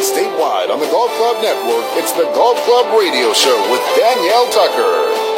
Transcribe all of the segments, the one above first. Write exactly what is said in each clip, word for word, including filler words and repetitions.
statewide on the Golf Club Network, it's the Golf Club Radio Show with Danielle Tucker.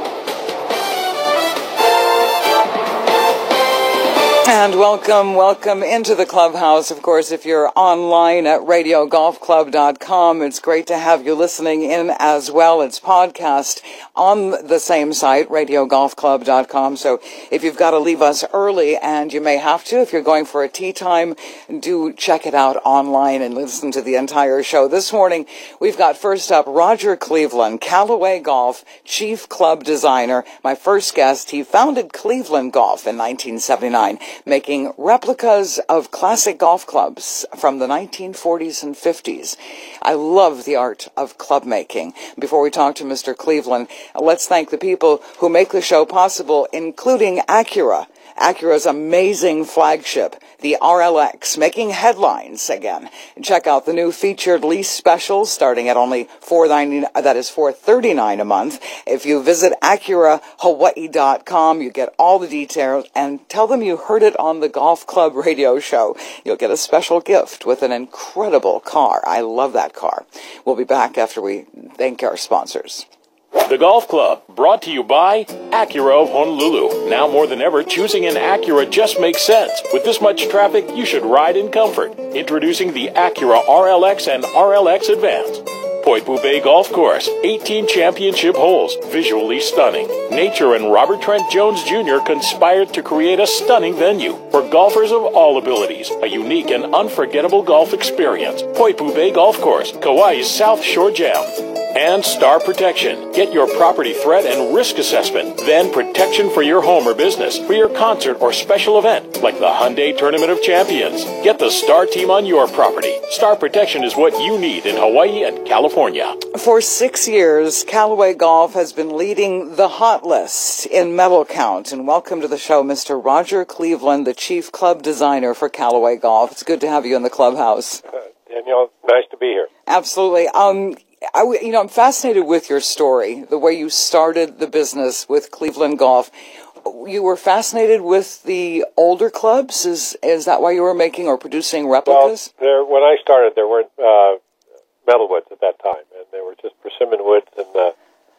And welcome, welcome into the clubhouse. Of course, if you're online at radio golf club dot com, it's great to have you listening in as well. It's podcast on the same site, radio golf club dot com. So if you've got to leave us early, and you may have to, if you're going for a tee time, do check it out online and listen to the entire show. This morning, we've got first up Roger Cleveland, Callaway Golf Chief Club Designer. My first guest, he founded Cleveland Golf in nineteen seventy-nine. Making replicas of classic golf clubs from the nineteen forties and fifties. I love the art of club making. Before we talk to Mister Cleveland, let's thank the people who make the show possible, including Acura. Acura's amazing flagship, the R L X, making headlines again. Check out the new featured lease specials starting at only four ninety-nine, that is four thirty-nine a month. If you visit Acura Hawaii dot com, you get all the details and tell them you heard it on the Golf Club Radio Show. You'll get a special gift with an incredible car. I love that car. We'll be back after we thank our sponsors. The Golf Club, brought to you by Acura of Honolulu. Now more than ever, choosing an Acura just makes sense. With this much traffic, you should ride in comfort. Introducing the Acura R L X and R L X Advance. Poipu Bay Golf Course, eighteen championship holes, visually stunning. Nature and Robert Trent Jones Junior conspired to create a stunning venue for golfers of all abilities. A unique and unforgettable golf experience. Poipu Bay Golf Course, Kauai's South Shore Jam. And Star Protection. Get your property threat and risk assessment. Then protection for your home or business, for your concert or special event, like the Hyundai Tournament of Champions. Get the Star team on your property. Star Protection is what you need in Hawaii and California. For six years, Callaway Golf has been leading the hot list in medal count. And welcome to the show, Mister Roger Cleveland, the Chief Club Designer for Callaway Golf. It's good to have you in the clubhouse. Uh, Danielle, nice to be here. Absolutely. Um, I, you know, I'm fascinated with your story, the way you started the business with Cleveland Golf. You were fascinated with the older clubs? Is is that why you were making or producing replicas? Well, there, when I started, there weren't uh, metal woods at that time, and they were just persimmon woods, and the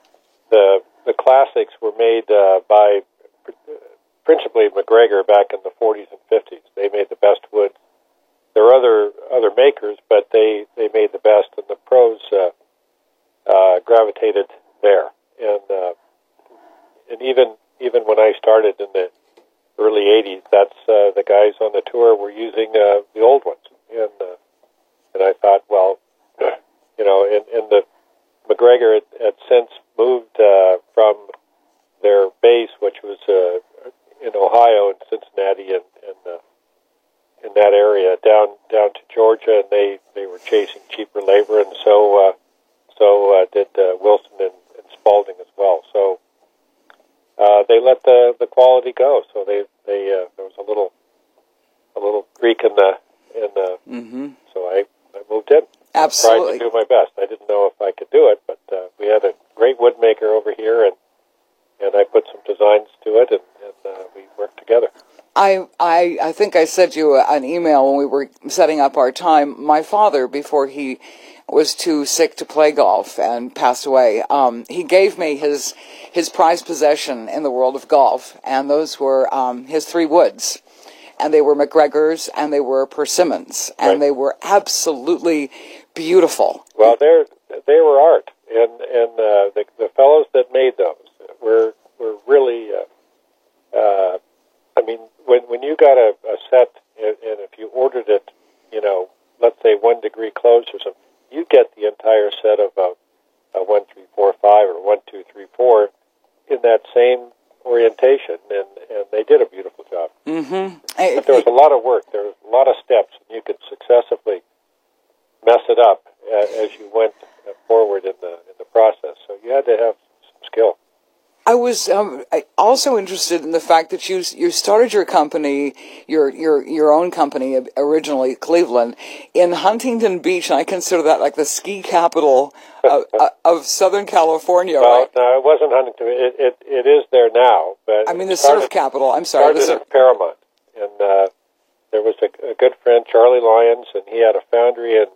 the, the classics were made uh, by principally McGregor back in the forties and fifties. They made the best woods. There are other other makers, but they, they made the best, and the pros uh, uh, gravitated there. And uh, and even even when I started in the early eighties, that's uh, the guys on the tour were using uh, the old ones. And uh, and I thought, well, you know, and, and the McGregor had, had since moved uh, from their base, which was uh, in Ohio and Cincinnati and, and uh, in that area down down to Georgia, and they, they were chasing cheaper labor, and so uh, so uh, did uh, Wilson and, and Spalding as well. So uh, they let the, the quality go. So they they uh, there was a little a little creak in the in the. Mm-hmm. So I, I moved in. Absolutely. Tried to do my best. I didn't know if I could do it, but uh, we had a great wood maker over here, and and I put some designs to it, and, and uh, we worked together. I, I I think I sent you an email when we were setting up our time. My father, before he was too sick to play golf and passed away, um, he gave me his his prized possession in the world of golf, and those were um, his three woods. And they were McGregor's, and they were persimmons, and right. They were absolutely beautiful. Well, they're, they were art, and, and uh, the, the fellows that made those were, were really... Uh, uh, I mean, when when you got a, a set, and, and if you ordered it, you know, let's say one degree closed or something, you get the entire set of a, a one, three, four, five, or one, two, three, four in that same orientation, and, and they did a beautiful job. Mm-hmm. But there was a lot of work. There was a lot of steps, and you could successively mess it up uh, as you went forward in the in the process. So you had to have some skill. I was um, also interested in the fact that you you started your company, your your your own company originally, Cleveland, in Huntington Beach, and I consider that like the ski capital of, of Southern California, well, right? No, it wasn't Huntington. It, it it is there now, but I mean the started, surf capital. I'm sorry, started the surf- in Paramount, and uh, there was a, a good friend, Charlie Lyons, and he had a foundry in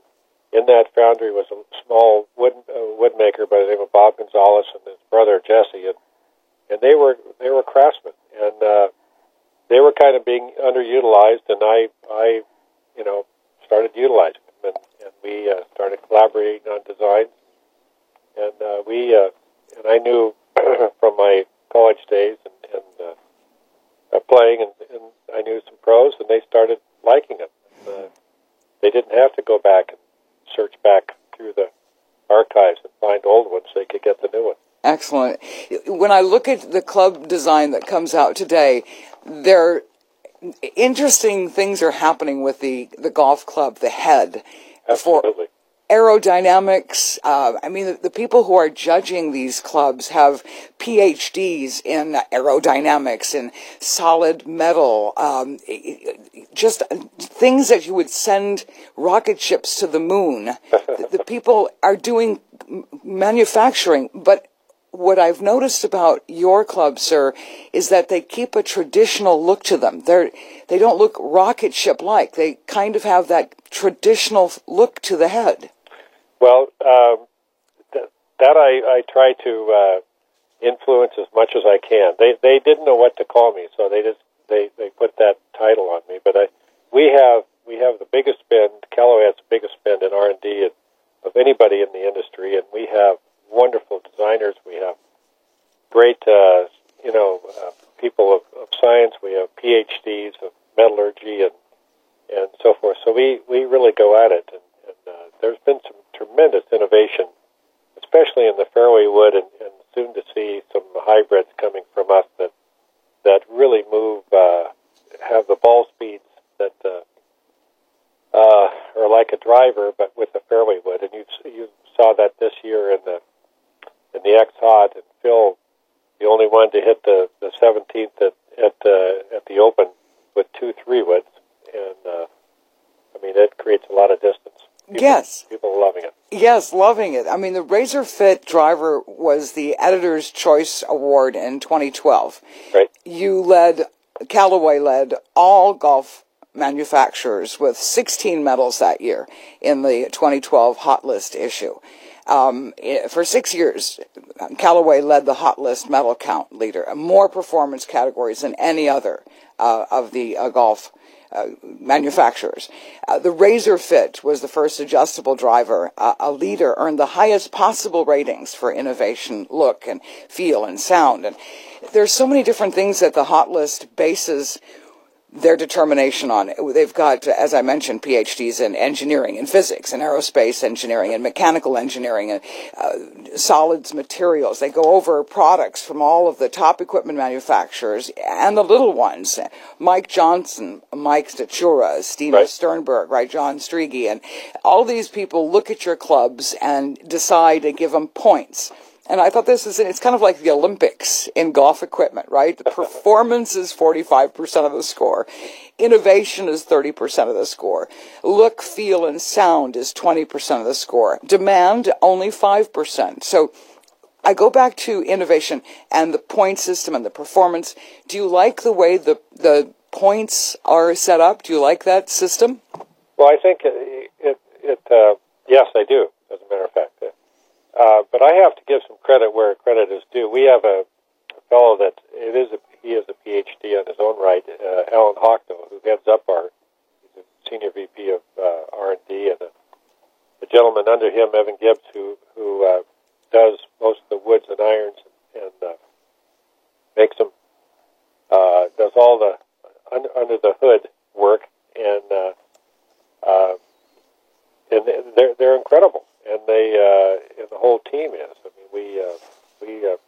in that foundry was a small wood uh, wood maker by the name of Bob Gonzalez and his brother Jesse, and and they were they were craftsmen, and uh, they were kind of being underutilized, and I I you know started utilizing them, and, and we uh, started collaborating on designs, and uh, we uh, and I knew from my college days and, and uh, uh, playing, and, and I knew some pros, and they started liking them. And, uh, they didn't have to go back and search back through the archives and find old ones. They could get the new ones. Excellent. When I look at the club design that comes out today, there interesting things are happening with the, the golf club, the head. Absolutely. For aerodynamics, uh, I mean, the, the people who are judging these clubs have P H Ds in aerodynamics, in solid metal, um, just things that you would send rocket ships to the moon. the, the people are doing manufacturing, but what I've noticed about your club, sir, is that they keep a traditional look to them. They're, they don't look rocket ship-like. They kind of have that traditional look to the head. Well, um, th- that I, I try to uh, influence as much as I can. They they didn't know what to call me, so they just they, they put that title on me. But I, we have we have the biggest spend. Callaway has the biggest spend in R and D of anybody in the industry, and we have wonderful designers. We have great, uh, you know, uh, people of, of science. We have P H Ds of metallurgy and and so forth. So we, we really go at it, and, and uh, there's been some tremendous innovation, especially in the fairway wood, and, and soon to see some hybrids coming from us that that really move, uh, have the ball speeds that uh, uh, are like a driver, but with the fairway wood. And you you saw that this year in the in the X-Hot, and Phil, the only one to hit the, the seventeenth at at, uh, at the Open with two three woods, and uh, I mean it creates a lot of distance. People, yes, people are loving it. Yes, loving it. I mean, the Razor Fit driver was the Editor's Choice Award in twenty twelve. Right. You led, Callaway led all golf manufacturers with sixteen medals that year in the twenty twelve Hot List issue. Um, for six years, Callaway led the Hot List medal count leader, more performance categories than any other uh, of the uh, golf uh, manufacturers. Uh, the Razor Fit was the first adjustable driver. Uh, a leader, earned the highest possible ratings for innovation, look, and feel, and sound. And there's so many different things that the Hot List bases their determination on. They've got, as I mentioned, P H Ds in engineering and physics and aerospace engineering and mechanical engineering and uh, solids materials. They go over products from all of the top equipment manufacturers and the little ones. Mike Johnson, Mike Statura, Steve right. Sternberg, right, John Strigi, and all these people look at your clubs and decide to give them points. And I thought this is, it's kind of like the Olympics in golf equipment, right? The performance is forty-five percent of the score. Innovation is thirty percent of the score. Look, feel, and sound is twenty percent of the score. Demand, only five percent. So I go back to innovation and the point system and the performance. Do you like the way the, the points are set up? Do you like that system? Well, I think it, it, it uh, yes, I do, as a matter of fact. Uh, but I have to give some credit where credit is due. We have a, a fellow that it is a, he is a P H D on his own right, uh, Alan Hocknell, who heads up our he's a senior V P of uh, R and D, and a, a gentleman under him, Evan Gibbs, who who uh, does most of the woods and irons and, and uh, makes them uh, does all the un, under the hood work, and uh, uh, and they're they're incredible. And they, uh, and the whole team is. I mean, we, uh, we, uh,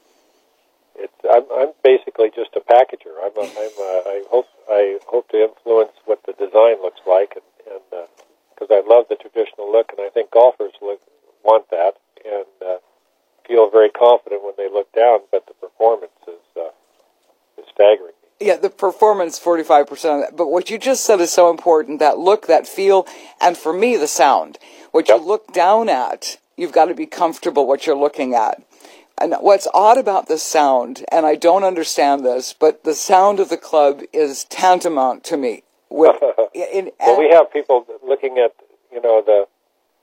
it's. I'm, I'm basically just a packager. I'm. A, I'm. A, I hope. I hope to influence what the design looks like, and and because uh, I love the traditional look, and I think golfers look, want that, and uh, feel very confident when they look down. But the performance is uh, is staggering. Yeah, the performance, forty-five percent of that. But what you just said is so important, that look, that feel, and for me, the sound. What Yep. you look down at, you've got to be comfortable what you're looking at. And what's odd about the sound, and I don't understand this, but the sound of the club is tantamount to me. With, in, well, we have people looking at, you know, the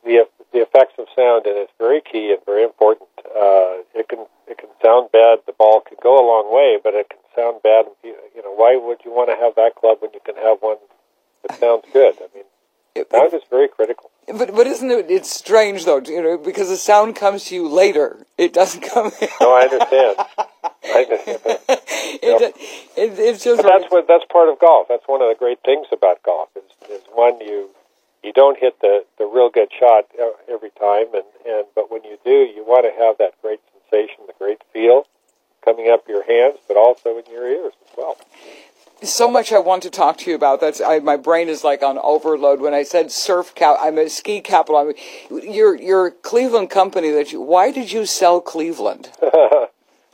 the the effects of sound, and it's very key and very important. Uh, it can it can sound bad. The ball can go a long way, but it can sound bad. And you, you know, why would you want to have that club when you can have one that sounds good? I mean, sound is very critical. But but isn't it? It's strange though, you know, because the sound comes to you later. It doesn't come. No, I understand. I understand. it, it, it's just. But that's what that's part of golf. That's one of the great things about golf. Is is one you. You don't hit the, the real good shot every time, and, and but when you do, you want to have that great sensation, the great feel coming up your hands, but also in your ears as well. So much I want to talk to you about. That's I, my brain is like on overload. When I said surf cap, I'm a ski capital. I mean, your your Cleveland company that you. Why did you sell Cleveland? uh,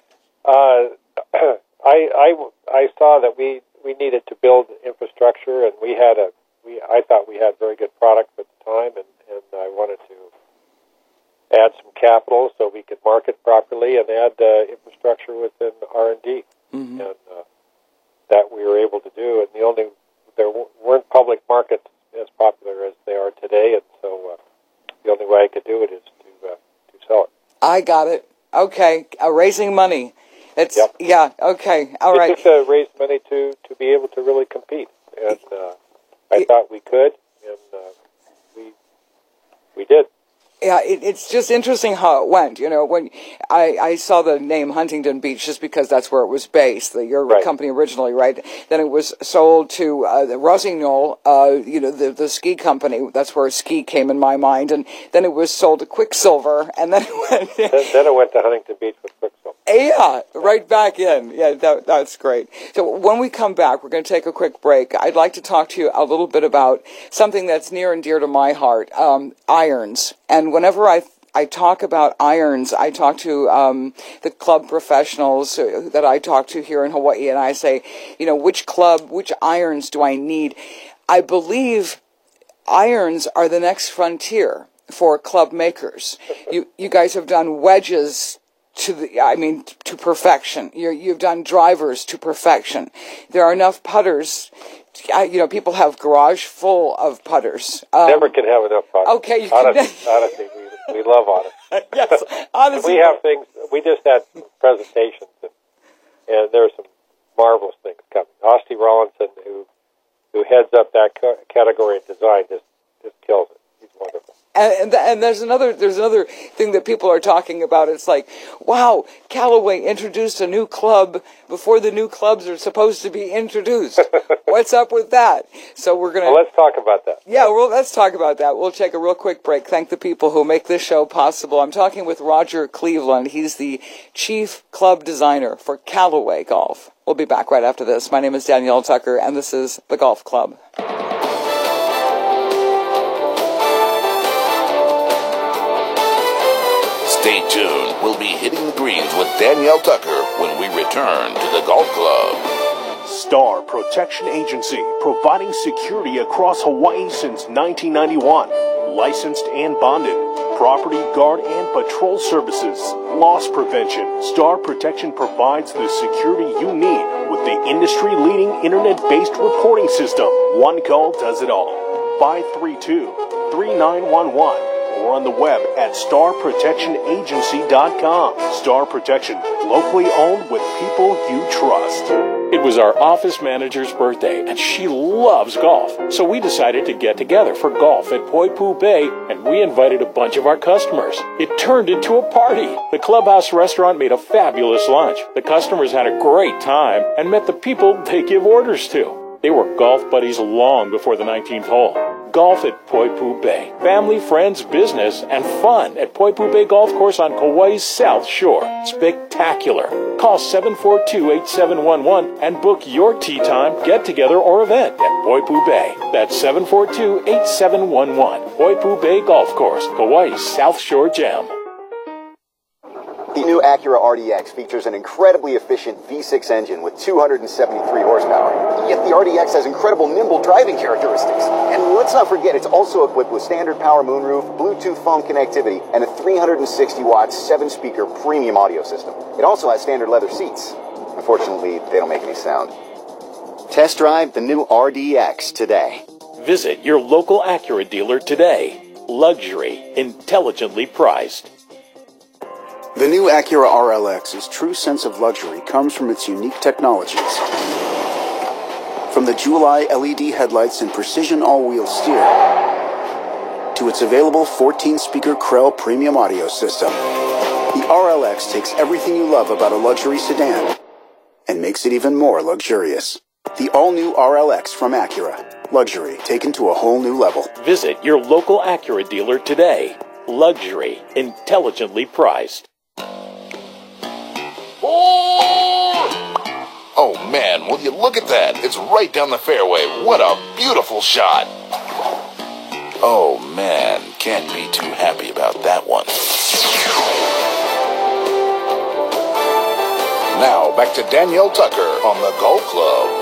I I I saw that we we needed to build infrastructure, and we had a. We, I thought we had very good products at the time, and, and I wanted to add some capital so we could market properly and add uh, infrastructure within R and D, mm-hmm. and uh, that we were able to do. And the only there w- weren't public markets as popular as they are today, and so uh, the only way I could do it is to uh, to sell it. I got it. Okay, uh, raising money. It's yep. yeah. Okay, all it right. Just uh, raise money to to be able to really compete, and. Uh, I thought we could, and uh, we we did. Yeah, it, it's just interesting how it went. You know, when I, I saw the name Huntington Beach, just because that's where it was based, the, your right. company originally, right? Then it was sold to uh, the Rossignol, uh, you know, the, the ski company. That's where ski came in my mind. And then it was sold to Quicksilver, and then it went... then, then it went to Huntington Beach with Quicksilver. Yeah, right back in. Yeah, that, that's great. So when we come back, we're going to take a quick break. I'd like to talk to you a little bit about something that's near and dear to my heart, um, irons. And whenever I I talk about irons, I talk to um, the club professionals that I talk to here in Hawaii, and I say, you know, which club, which irons do I need? I believe irons are the next frontier for club makers. You you guys have done wedges to the, I mean, to perfection. You're, you've done drivers to perfection. There are enough putters. I, you know, people have garage full of putters. Um, Never can have enough putters. Okay, you honestly, can. honestly, we, we love honest. Yes, honestly. We have things. We just had presentations, and, and there are some marvelous things coming. Austin Rollinson, who who heads up that category of design, just just kills it. He's wonderful. And, and and there's another there's another thing that people are talking about. It's like, wow, Callaway introduced a new club before the new clubs are supposed to be introduced. What's up with that? So we're gonna. Well, let's talk about that. Yeah, well, let's talk about that. We'll take a real quick break. Thank the people who make this show possible. I'm talking with Roger Cleveland. He's the chief club designer for Callaway Golf. We'll be back right after this. My name is Danielle Tucker, and this is the Golf Club. Stay tuned. We'll be hitting the greens with Danielle Tucker when we return to the Golf Club. Star Protection Agency, providing security across Hawaii since nineteen ninety-one. Licensed and bonded. Property guard and patrol services. Loss prevention. Star Protection provides the security you need with the industry-leading internet-based reporting system. One call does it all. five three two, three nine one one. Or on the web at star protection agency dot com. Star Protection, locally owned with people you trust. It was our office manager's birthday, and she loves golf. So we decided to get together for golf at Poipu Bay, and we invited a bunch of our customers. It turned into a party. The Clubhouse restaurant made a fabulous lunch. The customers had a great time and met the people they give orders to. They were golf buddies long before the nineteenth hole. Golf at Poipu Bay. Family, friends, business, and fun at Poipu Bay Golf Course on Kauai's South Shore. Spectacular. Call seven four two, eight seven one one and book your tee time, get-together, or event at Poipu Bay. That's seven four two, eight seven one one. Poipu Bay Golf Course, Kauai's South Shore Gem. The new Acura R D X features an incredibly efficient V six engine with two hundred seventy-three horsepower. Yet the R D X has incredible nimble driving characteristics. And let's not forget, it's also equipped with standard power moonroof, Bluetooth phone connectivity, and a three hundred sixty watt seven speaker premium audio system. It also has standard leather seats. Unfortunately, they don't make any sound. Test drive the new R D X today. Visit your local Acura dealer today. Luxury, intelligently priced. The new Acura R L X's true sense of luxury comes from its unique technologies. From the Jewel-Eye L E D headlights and precision all-wheel steer, to its available fourteen-speaker Krell premium audio system, the R L X takes everything you love about a luxury sedan and makes it even more luxurious. The all-new R L X from Acura. Luxury taken to a whole new level. Visit your local Acura dealer today. Luxury, intelligently priced. Oh man, will you look at that? It's right down the fairway. What a beautiful shot. Oh man, can't be too happy about that one. Now back to Danielle Tucker on the Golf Club.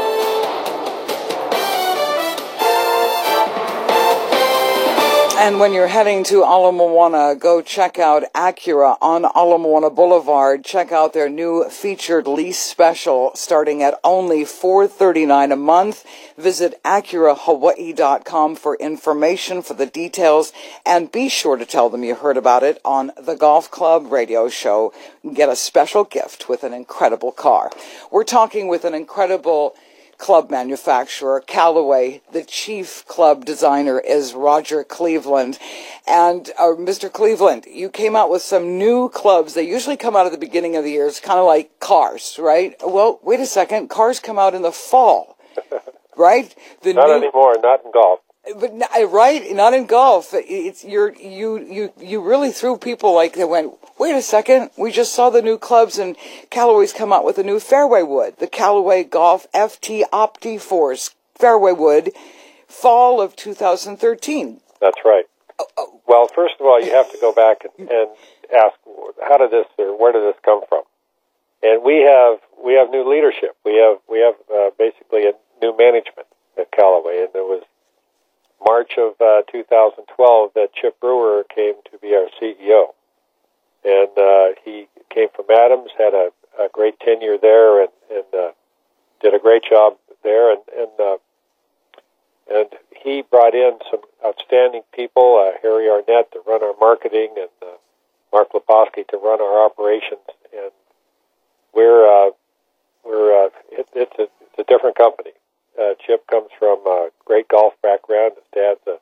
And when you're heading to Ala Moana, go check out Acura on Ala Moana Boulevard. Check out their new featured lease special starting at only four hundred thirty-nine dollars a month. Visit Acura Hawaii dot com for information, for the details, and be sure to tell them you heard about it on the Golf Club radio show. Get a special gift with an incredible car. We're talking with an incredible club manufacturer, Callaway. The chief club designer is Roger Cleveland. And uh, Mister Cleveland, you came out with some new clubs. They usually come out at the beginning of the year. It's kind of like cars, right? Well, wait a second. Cars come out in the fall, right? The not new, anymore, not in golf. But right, not in golf. It's you're you you you really threw people like they went, wait a second, we just saw the new clubs, and Callaway's come out with a new fairway wood, the Callaway Golf F T Opti Force fairway wood, fall of two thousand thirteen. That's right. Oh, oh. Well, first of all, you have to go back and, and ask, how did this, or where did this come from? And we have we have new leadership. We have we have uh, basically a new management at Callaway, and there was March of uh, two thousand twelve that Chip Brewer came to be our C E O. And uh, he came from Adams, had a, a great tenure there, and, and uh, did a great job there. And and, uh, and he brought in some outstanding people, uh, Harry Arnett to run our marketing, and uh, Mark Leposki to run our operations. And we're uh, we're uh, it, it's a it's a different company. Uh, Chip comes from a great golf background. His dad's a,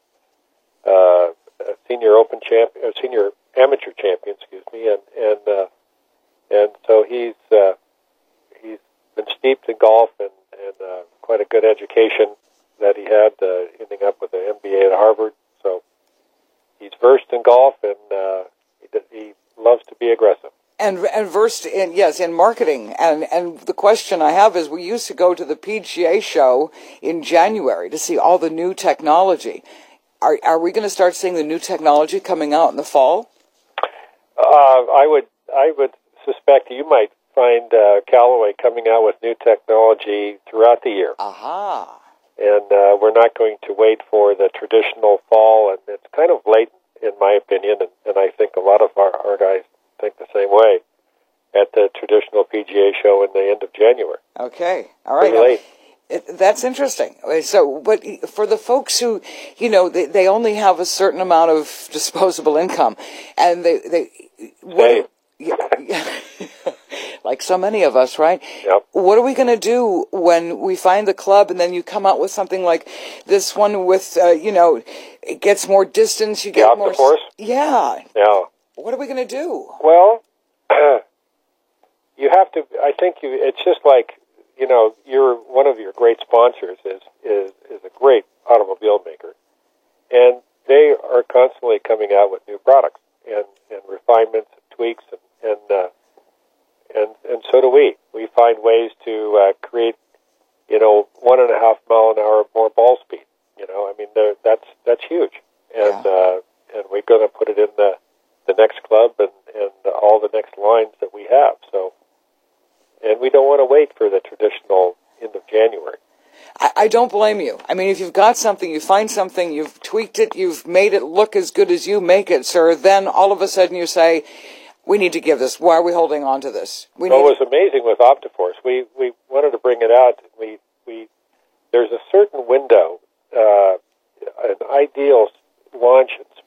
uh, a senior open champion, a senior amateur champion, excuse me, and and uh, and so he's uh, he's been steeped in golf and and uh, quite a good education that he had, uh, ending up with an M B A at Harvard. So he's versed in golf, and uh, he, he loves to be aggressive. And and versed in, yes, in marketing. And and the question I have is, we used to go to the P G A show in January to see all the new technology. Are are we going to start seeing the new technology coming out in the fall? Uh, I would I would suspect you might find uh, Callaway coming out with new technology throughout the year. Aha. And uh, we're not going to wait for the traditional fall, and it's kind of late, in my opinion, and, and I think a lot of our, our guys think the same way, at the traditional P G A show in the end of January. Okay, all right. Pretty late. It, that's interesting. So, but for the folks who, you know, they, they only have a certain amount of disposable income, and they, they, what, yeah, yeah, like so many of us, right? Yep. What are we going to do when we find the club, and then you come out with something like this one with, uh, you know, it gets more distance, you get the more, Optiforce? yeah. Yeah. What are we going to do? Well, you have to. I think you. It's just like, you know, you're one of your great sponsors is is is a great automobile maker, and they are constantly coming out with new products and, and refinements and tweaks, and and, uh, and and so do we. We find ways to uh, create, you know, one and a half mile an hour more ball speed. You know, I mean, that's that's huge, and Yeah. uh, and we're going to put it in the the next club and, and all the next lines that we have. So, and we don't want to wait for the traditional end of January. I, I don't blame you. I mean, if you've got something, you find something, you've tweaked it, you've made it look as good as you make it, sir, then all of a sudden you say, we need to give this. Why are we holding on to this? We Well, need it was amazing with Optiforce. We we wanted to bring it out. We we there's a certain window, uh, an ideal launch and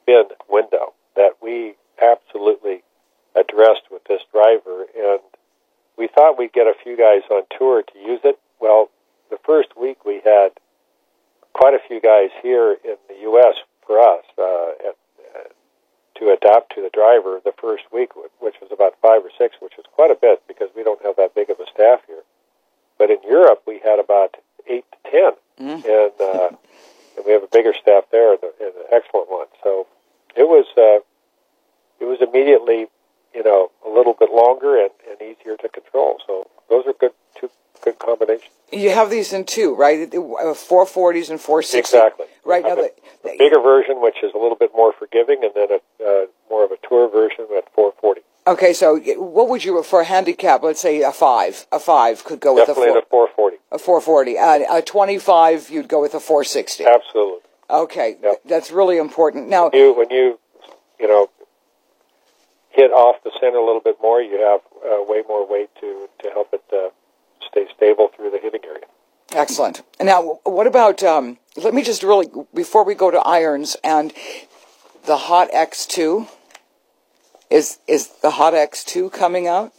spin window that we absolutely addressed with this driver, and we thought we'd get a few guys on tour to use it. Well, the first week we had quite a few guys here in the U S for us uh, at, uh, to adapt to the driver the first week, which was about five or six, which was quite a bit because we don't have that big of a staff here. But in Europe, we had about eight to ten, mm. and, uh, and we have a bigger staff there, and an excellent one. So it was uh, it was immediately, you know, a little bit longer and, and easier to control. So those are good two good combinations. You have these in two, right? four forties and four sixties. Exactly. Right now, the, the bigger version, which is a little bit more forgiving, and then a uh, more of a tour version at four forty. Okay, so what would you, for a handicap, let's say a five, a five could go Definitely with a four, a four forty. A four forty. Uh, a twenty-five, you'd go with a four sixty. Absolutely. Okay, yep. That's really important. Now, when you, when you, you know, hit off the center a little bit more, you have uh, way more weight to, to help it uh, stay stable through the hitting area. Excellent. Now, what about, um, let me just really, before we go to irons, and the Hot X two, is is the Hot X two coming out?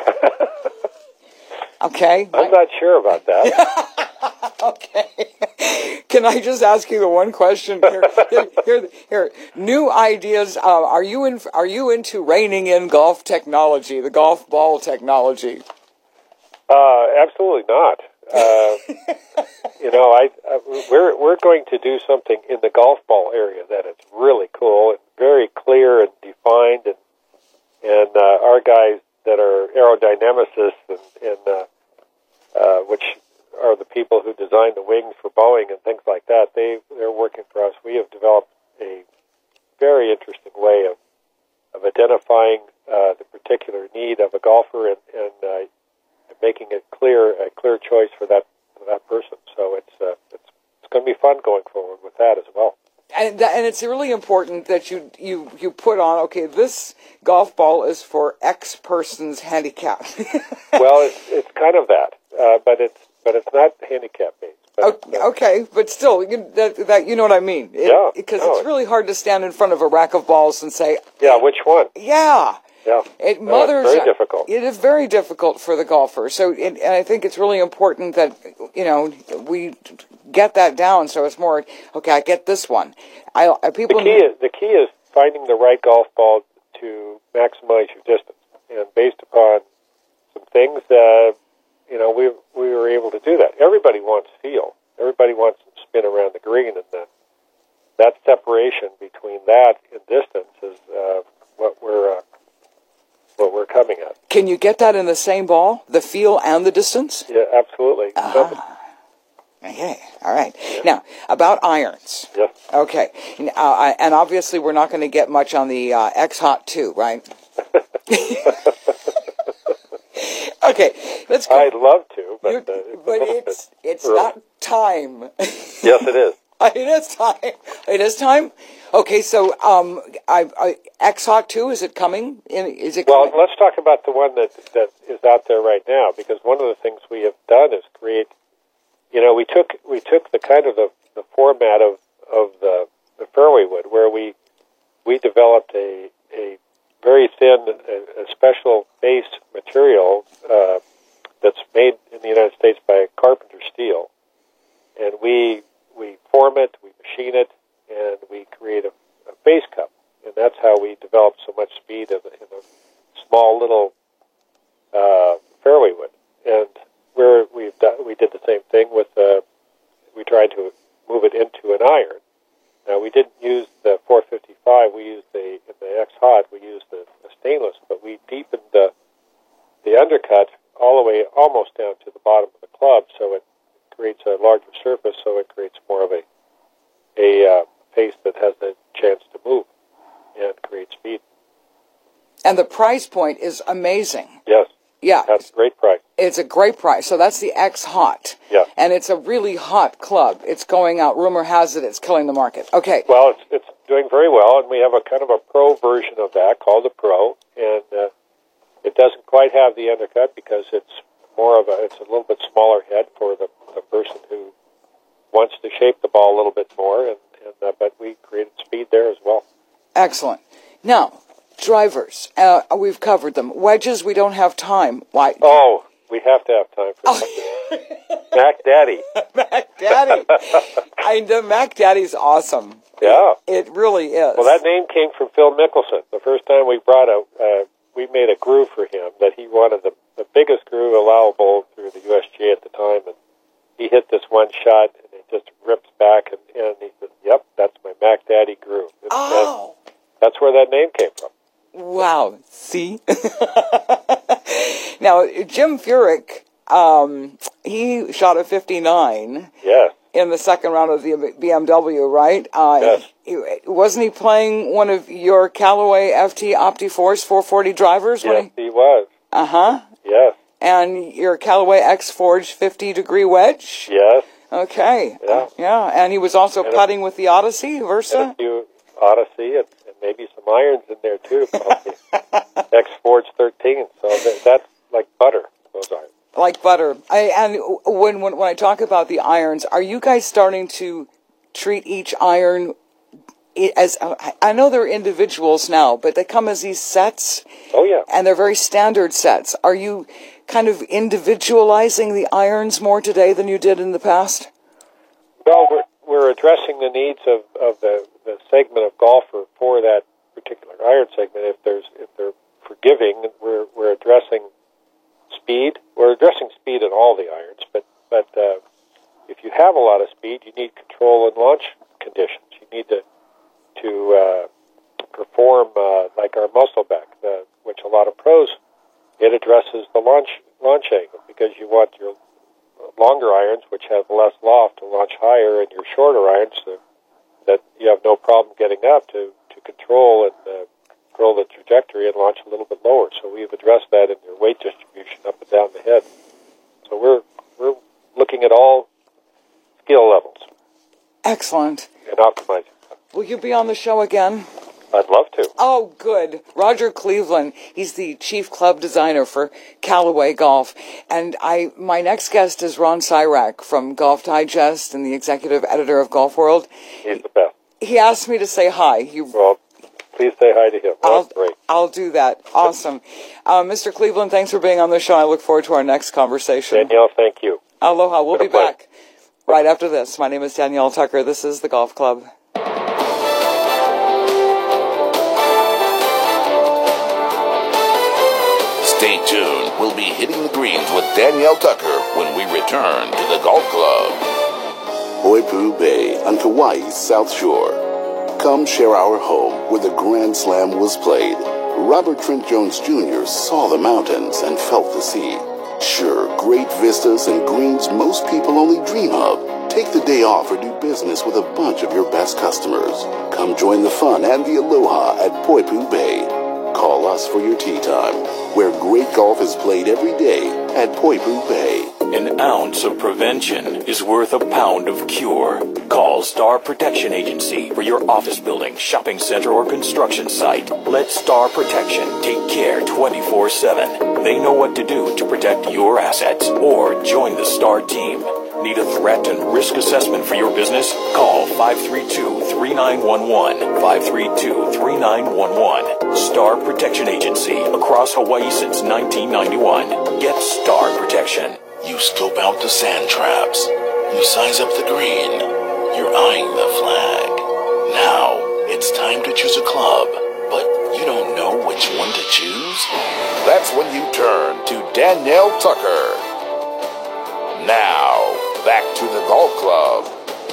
Okay. I'm not sure about that. Okay. Can I just ask you the one question here? Here, here, here. New ideas. Uh, are you in? Are you into reining in golf technology, the golf ball technology? Uh, absolutely not. Uh, you know, I, I we're we're going to do something in the golf ball area that is really cool and very clear and defined, and and uh, our guys that are aerodynamicists and, and uh, uh, which are the people who design the wings for Boeing and things like that. They they're working for us. We have developed a very interesting way of of identifying uh, the particular need of a golfer and and uh, making it clear a clear choice for that for that person. So it's uh, it's it's going to be fun going forward with that as well. And that, and it's really important that you you you put on, okay, this golf ball is for X person's handicap. Well, it's it's kind of that, uh, but it's but it's not handicap based. Okay, okay, but still, you, that, that you know what I mean? It, yeah. Because no, it's really hard to stand in front of a rack of balls and say, yeah, which one? Yeah. Yeah, it no, mothers. It's very difficult. It is very difficult for the golfer. So, it, and I think it's really important that you know we get that down. So it's more okay. I get this one. I, I people. The key is the key is finding the right golf ball to maximize your distance, and based upon some things, uh, you know, we we were able to do that. Everybody wants feel. Everybody wants to spin around the green, and then that separation between that and distance is uh, what we're. Uh, what we're coming at. Can you get that in the same ball, the feel and the distance? Yeah, absolutely. Uh-huh. Okay, all right. Yeah. Now, about irons. Yes. Okay, uh, and obviously we're not going to get much on the uh, X Hot two, right? Okay, let's go. I'd love to, but, uh, it's, but it's, it's not time. Yes, it is. It is time. It is time. Okay, so um, I, I, X Hot two, is it coming? In, is it coming? Well, let's talk about the one that that is out there right now, because one of the things we have done is create. You know, we took we took the kind of the, the format of of the, the fairway wood, where we we developed a a very thin, a, a special base material uh, that's made in the United States by Carpenter Steel, and we. We form it, we machine it, and we create a, a base cup. And that's how we develop so much speed in, in a small little uh, fairway wood. And we're, we've done, we did the same thing with, uh, we tried to move it into an iron. Now, we didn't use the four fifty-five, we used the, in the X Hot, we used the, the stainless, but we deepened the, the undercut all the way almost down to the bottom of the club, so it creates a larger surface, so it creates more of a a uh, face that has the chance to move and create speed. And the price point is amazing. Yes. Yeah. That's a great price. It's a great price. So that's the X Hot. Yeah. And it's a really hot club. It's going out. Rumor has it it's killing the market. Okay. Well, it's it's doing very well, and we have a kind of a pro version of that called the Pro, and uh, it doesn't quite have the undercut because it's more of a, it's a little bit smaller head for the, the person who wants to shape the ball a little bit more, and, and uh, but we created speed there as well. Excellent. Now, drivers, uh, we've covered them. Wedges, we don't have time. Why? Oh, we have to have time for oh. Mac Daddy. Mac Daddy. I know Mac Daddy's awesome. Yeah. It, it really is. Well, that name came from Phil Mickelson. The first time we brought a, uh, we made a groove for him that he wanted the, the biggest groove allowable through the U S G A at the time, and he hit this one shot, and it just rips back, and, and he said, yep, that's my Mac Daddy groove. And, oh. and that's where that name came from. Wow. See? Now, Jim Furyk, um, he shot a fifty-nine. Yes. In the second round of the B M W, right? Uh, yes. He, wasn't he playing one of your Callaway F T OptiForce four forty drivers? Yes, he, he was. Uh-huh. Yes. And your Callaway X-Forge fifty degree wedge? Yes. Okay. Yeah. Yeah, and he was also and putting a, with the Odyssey, Versa? And a few Odyssey, and, and maybe some irons in there, too. X-Forge thirteen, so that, that's like butter, those irons. Like butter. I, and when, when when I talk about the irons, are you guys starting to treat each iron as, I know they're individuals now, but they come as these sets? Oh, yeah. And they're very standard sets. Are you kind of individualizing the irons more today than you did in the past? Well, we're, we're addressing the needs of, of the, the segment of golfer for that particular iron segment. If there's if they're forgiving, we're we're addressing speed. We're addressing speed in all the irons, but but uh, if you have a lot of speed, you need control in launch conditions. You need to to uh, perform uh, like our Muscleback, uh, which a lot of pros. It addresses the launch launch angle because you want your longer irons, which have less loft, to launch higher, and your shorter irons to, that you have no problem getting up to to control and uh, control the trajectory and launch a little bit lower. So we've addressed that in your weight distribution up and down the head. So we're we're looking at all skill levels. Excellent. And optimizing. Will you be on the show again? I'd love to. Oh, good. Roger Cleveland, he's the chief club designer for Callaway Golf. And I, my next guest is Ron Cyrac from Golf Digest and the executive editor of Golf World. He's the best. He asked me to say hi. He, well, please say hi to him. I'll, That's great. I'll do that. Awesome. uh, Mister Cleveland, thanks for being on the show. I look forward to our next conversation. Danielle, thank you. Aloha. We'll be back right after this. My name is Danielle Tucker. This is the Golf Club. Stay tuned. We'll be hitting the greens with Danielle Tucker when we return to the Golf Club. Poipu Bay on Kauai's South Shore. Come share our home where the Grand Slam was played. Robert Trent Jones Junior saw the mountains and felt the sea. Sure, great vistas and greens most people only dream of. Take the day off or do business with a bunch of your best customers. Come join the fun and the aloha at Poipu Bay. Call us for your tee time, where great golf is played every day at Poipu Bay. An ounce of prevention is worth a pound of cure. Call Star Protection Agency for your office building, shopping center, or construction site. Let Star Protection take care twenty-four seven. They know what to do to protect your assets, or join the Star team. Need a threat and risk assessment for your business? Call five three two, three nine one one, five three two, three nine one one. Star Protection Agency, across Hawaii since nineteen ninety-one. Get Star Protection. You scope out the sand traps. You size up the green. You're eyeing the flag. Now, it's time to choose a club, but you don't know which one to choose? That's when you turn to Danielle Tucker. Now, back to the Golf Club.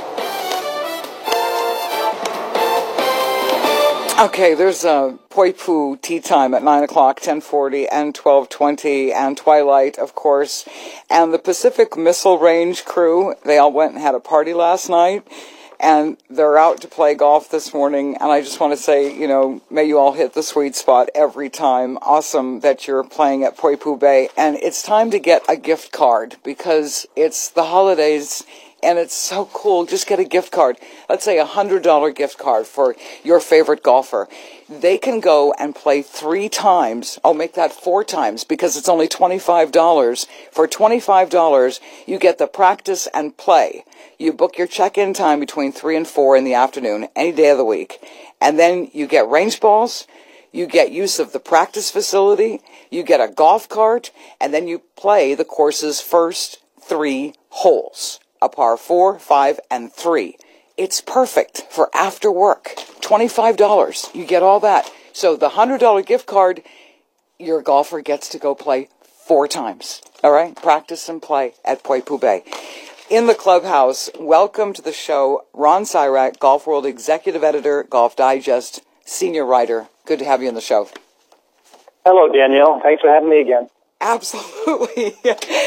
Okay, there's a Poipu tea time at nine o'clock, ten forty, and twelve twenty, and twilight, of course. And the Pacific Missile Range crew, they all went and had a party last night, and they're out to play golf this morning. And I just want to say, you know, may you all hit the sweet spot every time. Awesome that you're playing at Poipu Bay. And it's time to get a gift card, because it's the holidays, and it's so cool. Just get a gift card. Let's say a one hundred dollars gift card for your favorite golfer. They can go and play three times. Oh, make that four times because it's only twenty-five dollars. For twenty-five dollars, you get the practice and play. You book your check-in time between three and four in the afternoon, any day of the week. And then you get range balls. You get use of the practice facility, you get a golf cart, and then you play the course's first three holes, a par four, five, and three. It's perfect for after work. twenty-five dollars. You get all that. So the one hundred dollars gift card, your golfer gets to go play four times. All right? Practice and play at Poipu Bay. In the clubhouse, welcome to the show, Ron Sirak, Golf World Executive Editor, Golf Digest, Senior Writer. Good to have you on the show. Hello, Danielle. Thanks for having me again. Absolutely.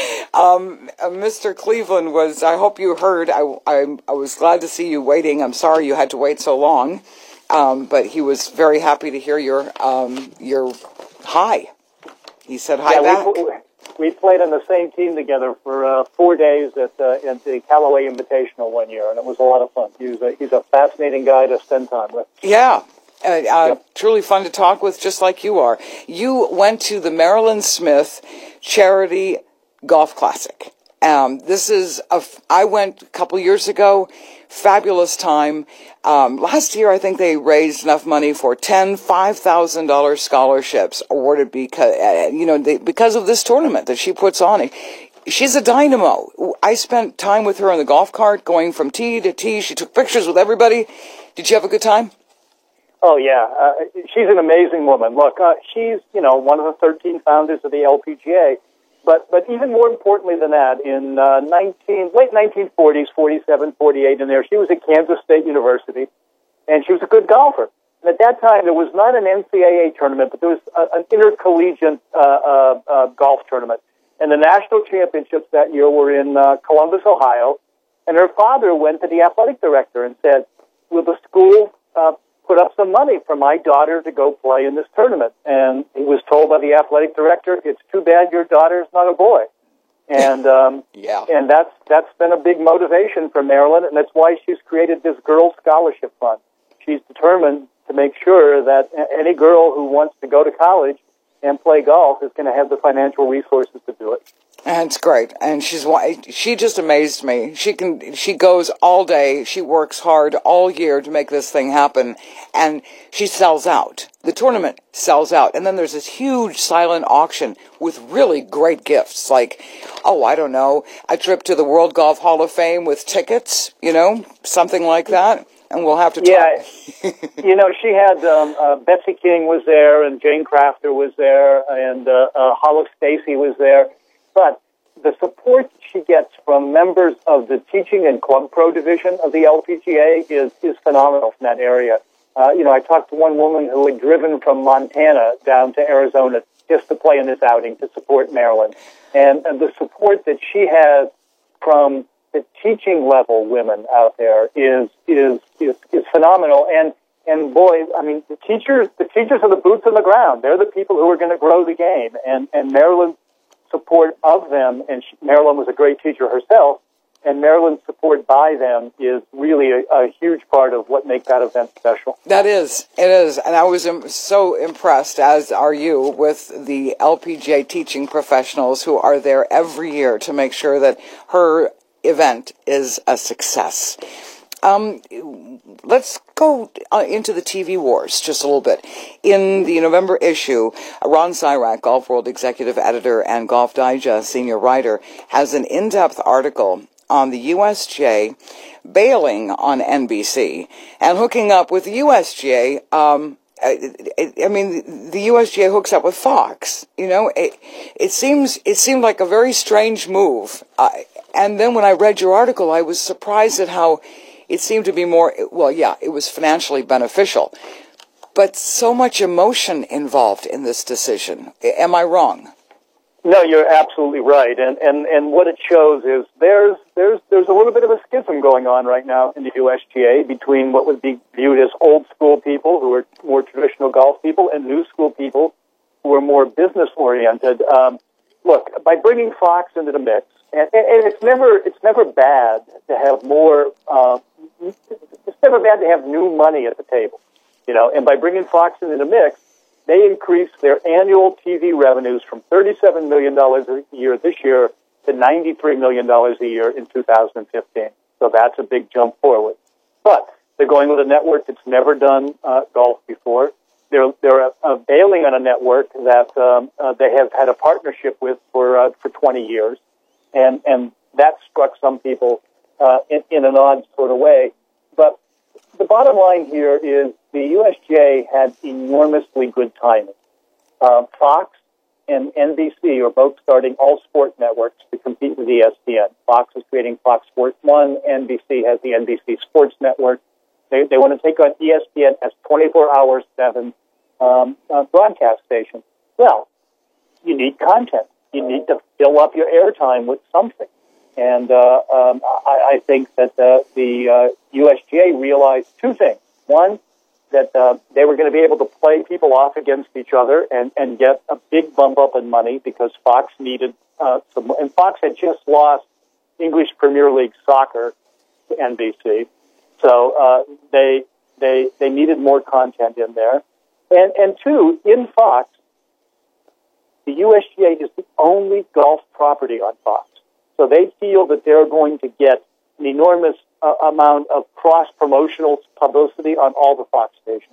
um, uh, Mister Cleveland was, I hope you heard, I, I, I was glad to see you waiting. I'm sorry you had to wait so long, um, but he was very happy to hear your um, your hi. He said hi yeah, back. We, we played on the same team together for uh, four days at, uh, at the Callaway Invitational one year, and it was a lot of fun. He was a, he's a fascinating guy to spend time with. Yeah. Uh, uh, yep. Truly fun to talk with, just like you are. You went to the Marilyn Smith Charity Golf Classic. Um, this is a, I went a couple years ago, fabulous time. Um, last year, I think they raised enough money for ten five thousand dollars scholarships awarded because, uh, you know, they, because of this tournament that she puts on. She's a dynamo. I spent time with her on the golf cart going from tee to tee. She took pictures with everybody. Did you have a good time? Oh, yeah. Uh, she's an amazing woman. Look, uh, she's, you know, one of the thirteen founders of the L P G A. But but even more importantly than that, in uh, nineteen late nineteen forties, forty-seven, forty-eight, in there, she was at Kansas State University, and she was a good golfer. And at that time, there was not an N C double A tournament, but there was a, an intercollegiate uh, uh, uh, golf tournament. And the national championships that year were in uh, Columbus, Ohio. And her father went to the athletic director and said, will the school uh, put up some money for my daughter to go play in this tournament? And he was told by the athletic director, it's too bad your daughter's not a boy. And um, yeah. and that's that's been a big motivation for Marilyn, and that's why she's created this Girls Scholarship Fund. She's determined to make sure that any girl who wants to go to college and play golf is going to have the financial resources to do it. That's great, and she's she just amazed me. She can she goes all day. She works hard all year to make this thing happen, and she sells out. The tournament sells out, and then there's this huge silent auction with really great gifts, like oh I don't know, a trip to the World Golf Hall of Fame with tickets, you know, something like that. And we'll have to talk. Yeah, you know, she had um, uh, Betsy King was there, and Jane Crafter was there, and uh, uh, Hollis Stacy was there. But the support she gets from members of the teaching and club pro division of the L P G A is is phenomenal from that area. Uh, you know, I talked to one woman who had driven from Montana down to Arizona just to play in this outing to support Marilyn, and, and the support that she has from the teaching level women out there is is is, is phenomenal. And and boy, I mean, the teachers the teachers are the boots on the ground. They're the people who are going to grow the game. And and Marilyn's support of them, and she, Marilyn was a great teacher herself, and Marilyn's support by them is really a, a huge part of what makes that event special. That is, it is, and I was im- so impressed, as are you, with the L P G A teaching professionals who are there every year to make sure that her event is a success. Um, let's go uh, into the T V wars just a little bit. In the November issue, Ron Sirak, Golf World Executive Editor and Golf Digest Senior Writer, has an in-depth article on the U S G A bailing on N B C and hooking up with the U S G A. Um, I, I mean, the U S G A hooks up with Fox. You know, it, it seems it seemed like a very strange move. Uh, and then when I read your article, I was surprised at how it seemed to be more, well, yeah, it was financially beneficial, but so much emotion involved in this decision. Am I wrong? No, you're absolutely right. And, and, and what it shows is there's, there's, there's a little bit of a schism going on right now in the U S G A between what would be viewed as old school people who are more traditional golf people and new school people who are more business oriented. Um, look, by bringing Fox into the mix, And, and it's never it's never bad to have more. Uh, it's never bad to have new money at the table, you know. And by bringing Fox into the mix, they increased their annual T V revenues from thirty-seven million dollars a year this year to ninety-three million dollars a year in two thousand fifteen. So that's a big jump forward. But they're going with a network that's never done uh, golf before. They're they're uh, bailing on a network that um, uh, they have had a partnership with for uh, for twenty years. And and that struck some people uh, in, in an odd sort of way. But the bottom line here is the U S J had enormously good timing. Uh, Fox and N B C are both starting all sport networks to compete with E S P N. Fox is creating Fox Sports one. N B C has the N B C Sports Network. They they want to take on E S P N as twenty-four hour, seven um, uh, broadcast station. Well, you need content. You need to fill up your airtime with something. And uh, um, I, I think that uh, the uh, U S J realized two things. One, that uh, they were going to be able to play people off against each other and, and get a big bump up in money because Fox needed uh, some. And Fox had just lost English Premier League soccer to N B C. So uh, they they they needed more content in there. And, and two, in Fox, the U S G A is the only golf property on Fox. So they feel that they're going to get an enormous uh, amount of cross-promotional publicity on all the Fox stations.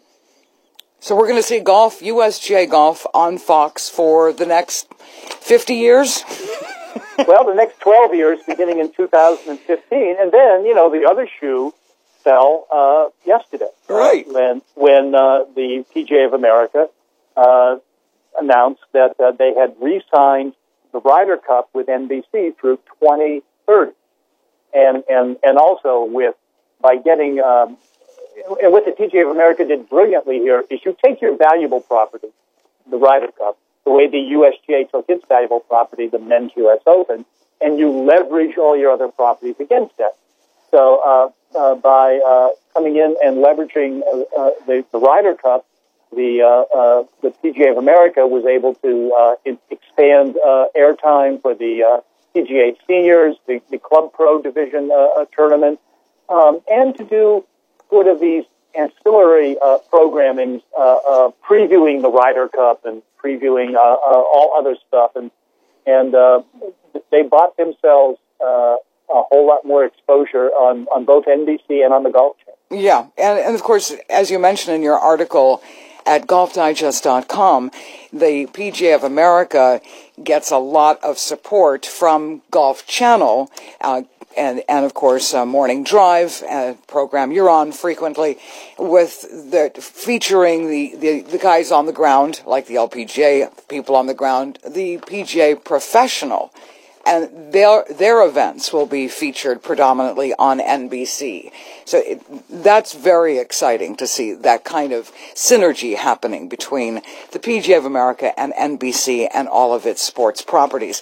So we're going to see golf, U S G A golf, on Fox for the next fifty years? Well, the next twelve years, beginning in two thousand fifteen. And then, you know, the other shoe fell uh, yesterday. Right. Uh, when when uh, the P G A of America uh, announced that uh, they had re-signed the Ryder Cup with N B C through twenty thirty. And, and, and also with, by getting, um, and what the P G A of America did brilliantly here is you take your valuable property, the Ryder Cup, the way the U S G A took its valuable property, the Men's U S Open, and you leverage all your other properties against that. So uh, uh, by uh, coming in and leveraging uh, uh, the, the Ryder Cup, the uh, uh, the P G A of America was able to uh, in, expand uh, airtime for the uh, P G A Seniors, the, the Club Pro Division uh, uh, tournament, um, and to do sort of these ancillary uh, programmings, uh, uh, previewing the Ryder Cup and previewing uh, uh, all other stuff, and and uh, they bought themselves uh, a whole lot more exposure on, on both N B C and on the Golf Channel. Yeah, and, and of course, as you mentioned in your article at golf digest dot com, the P G A of America gets a lot of support from Golf Channel, uh, and, and of course, uh, Morning Drive, a program you're on frequently, with the featuring the, the, the guys on the ground, like the L P G A, people on the ground, the P G A Professional. And their their events will be featured predominantly on N B C. So it, that's very exciting to see that kind of synergy happening between the P G A of America and N B C and all of its sports properties.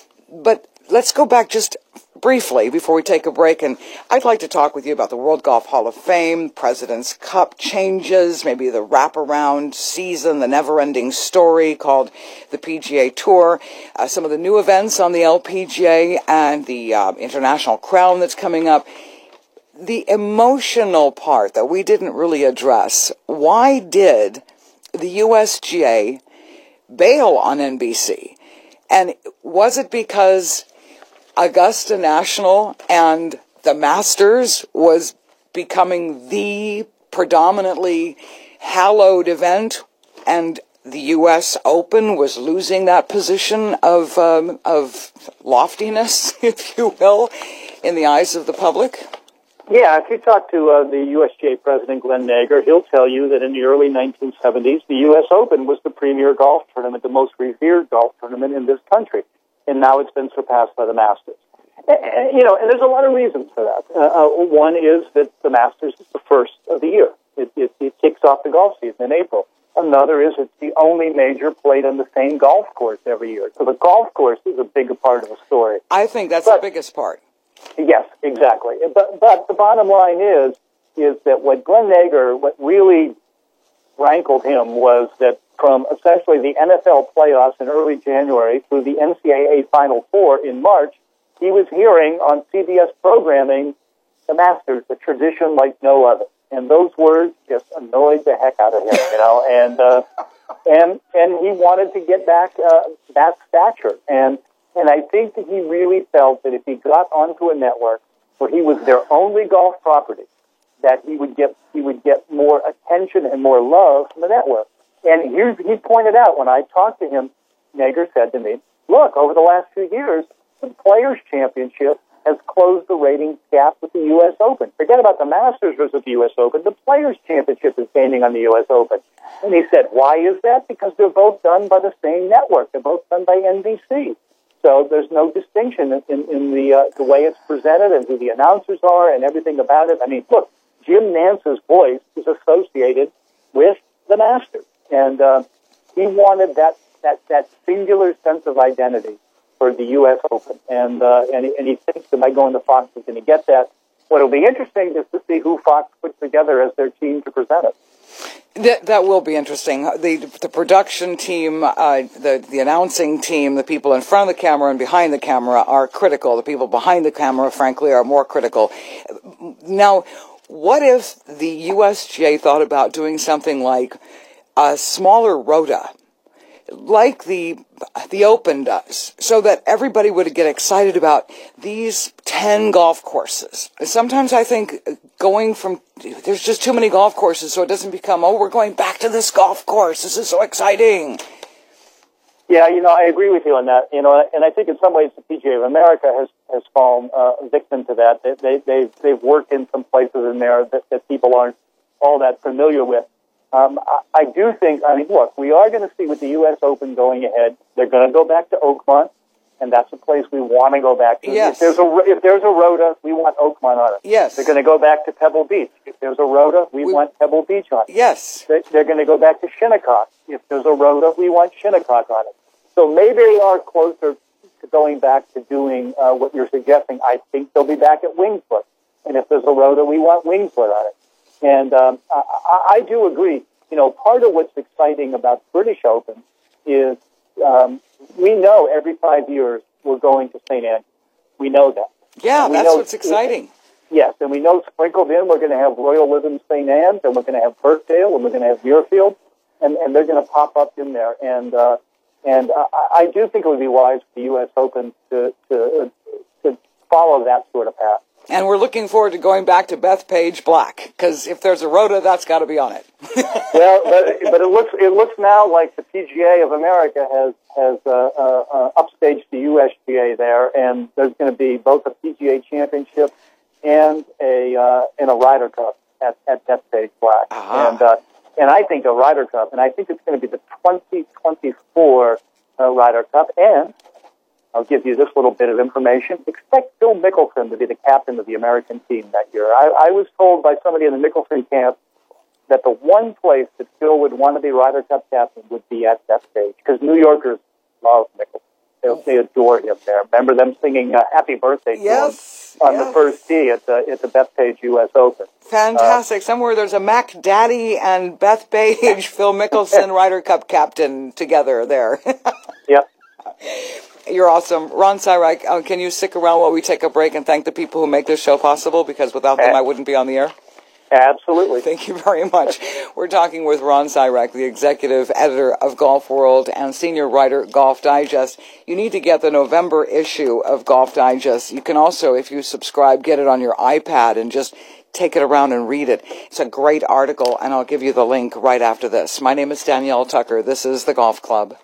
But let's go back just briefly before we take a break, and I'd like to talk with you about the World Golf Hall of Fame, President's Cup changes, maybe the wraparound season, the never-ending story called the P G A Tour, uh, some of the new events on the L P G A, and the uh, International Crown that's coming up. The emotional part that we didn't really address. Why did the U S G A bail on N B C? And was it because Augusta National and the Masters was becoming the predominantly hallowed event, and the U S Open was losing that position of um, of loftiness, if you will, in the eyes of the public? Yeah, if you talk to uh, the U S G A president, Glenn Nager, he'll tell you that in the early nineteen seventies, the U S Open was the premier golf tournament, the most revered golf tournament in this country. And now it's been surpassed by the Masters. And, you know, and there's a lot of reasons for that. Uh, uh, one is that the Masters is the first of the year. It, it, it kicks off the golf season in April. Another is it's the only major played on the same golf course every year. So the golf course is a bigger part of the story. I think that's but, the biggest part. Yes, exactly. But but the bottom line is is that what Glenn Nager, what really rankled him was that from essentially the N F L playoffs in early January through the N C double A Final Four in March, he was hearing on C B S programming, the Masters, a tradition like no other. And those words just annoyed the heck out of him, you know, and, uh, and, and he wanted to get back, uh, that stature. And, and I think that he really felt that if he got onto a network where he was their only golf property, that he would get, he would get more attention and more love from the network. And here's, he pointed out when I talked to him, Nager said to me, look, over the last few years, the Players' Championship has closed the ratings gap with the U S Open. Forget about the Masters versus the U S Open. The Players' Championship is gaining on the U S Open. And he said, why is that? Because they're both done by the same network. They're both done by N B C. So there's no distinction in, in, in the uh, the way it's presented and who the announcers are and everything about it. I mean, look, Jim Nance's voice is associated with the Masters. And uh, he wanted that, that, that singular sense of identity for the U S Open, and uh, and, and he thinks that by going to Fox, he's going to get that. What will be interesting is to see who Fox puts together as their team to present it. That, that will be interesting. The the production team, uh, the the announcing team, the people in front of the camera and behind the camera are critical. The people behind the camera, frankly, are more critical. Now, what if the U S G A thought about doing something like a smaller rota, like the the Open does, so that everybody would get excited about these ten golf courses? Sometimes I think going from, there's just too many golf courses, so it doesn't become, oh, we're going back to this golf course, this is so exciting. Yeah, you know, I agree with you on that. You know, and I think in some ways the P G A of America has has fallen uh, victim to that. They, they they've they've worked in some places in there that, that people aren't all that familiar with. Um, I, I do think, I mean, look, we are going to see with the U S Open going ahead, they're going to go back to Oakmont, and that's a place we want to go back to. Yes. If there's a, if there's a rota, we want Oakmont on it. Yes. They're going to go back to Pebble Beach. If there's a rota, we, we want Pebble Beach on it. Yes. They're, they're going to go back to Shinnecock. If there's a rota, we want Shinnecock on it. So maybe they are closer to going back to doing uh, what you're suggesting. I think they'll be back at Winged Foot. And if there's a rota, we want Winged Foot on it. And um, I, I do agree. You know, part of what's exciting about the British Open is um, we know every five years we're going to Saint Andrews. We know that. Yeah, we that's know, what's exciting. Yes, and we know sprinkled in we're going to have Royal Lytham Saint Anne's, and we're going to have Birkdale, and we're going to have Muirfield, and, and they're going to pop up in there. And uh, and uh, I do think it would be wise for the U S Open to, to, to follow that sort of path. And we're looking forward to going back to Bethpage Black, because if there's a rota, that's got to be on it. Well, but, but it looks it looks now like the P G A of America has has uh, uh, uh, upstaged the U S G A there, and there's going to be both a P G A Championship and a uh, and a Ryder Cup at at Bethpage Black, uh-huh. and uh, and I think a Ryder Cup, and I think it's going to be the twenty twenty-four uh, Ryder Cup, and I'll give you this little bit of information. Expect Phil Mickelson to be the captain of the American team that year. I, I was told by somebody in the Mickelson camp that the one place that Phil would want to be Ryder Cup captain would be at that stage, because New Yorkers love Mickelson. They, they adore him there. Remember them singing uh, Happy Birthday to yes, him on yes. the first tee at the, at the Bethpage U S Open. Fantastic. Uh, Somewhere there's a Mac Daddy and Bethpage, Phil Mickelson, Ryder Cup captain together there. Yep. You're awesome. Ron Syrek, uh, can you stick around while we take a break and thank the people who make this show possible? Because without them, I wouldn't be on the air. Absolutely. Thank you very much. We're talking with Ron Syrek, the executive editor of Golf World and senior writer, Golf Digest. You need to get the November issue of Golf Digest. You can also, if you subscribe, get it on your iPad and just take it around and read it. It's a great article, and I'll give you the link right after this. My name is Danielle Tucker. This is The Golf Club.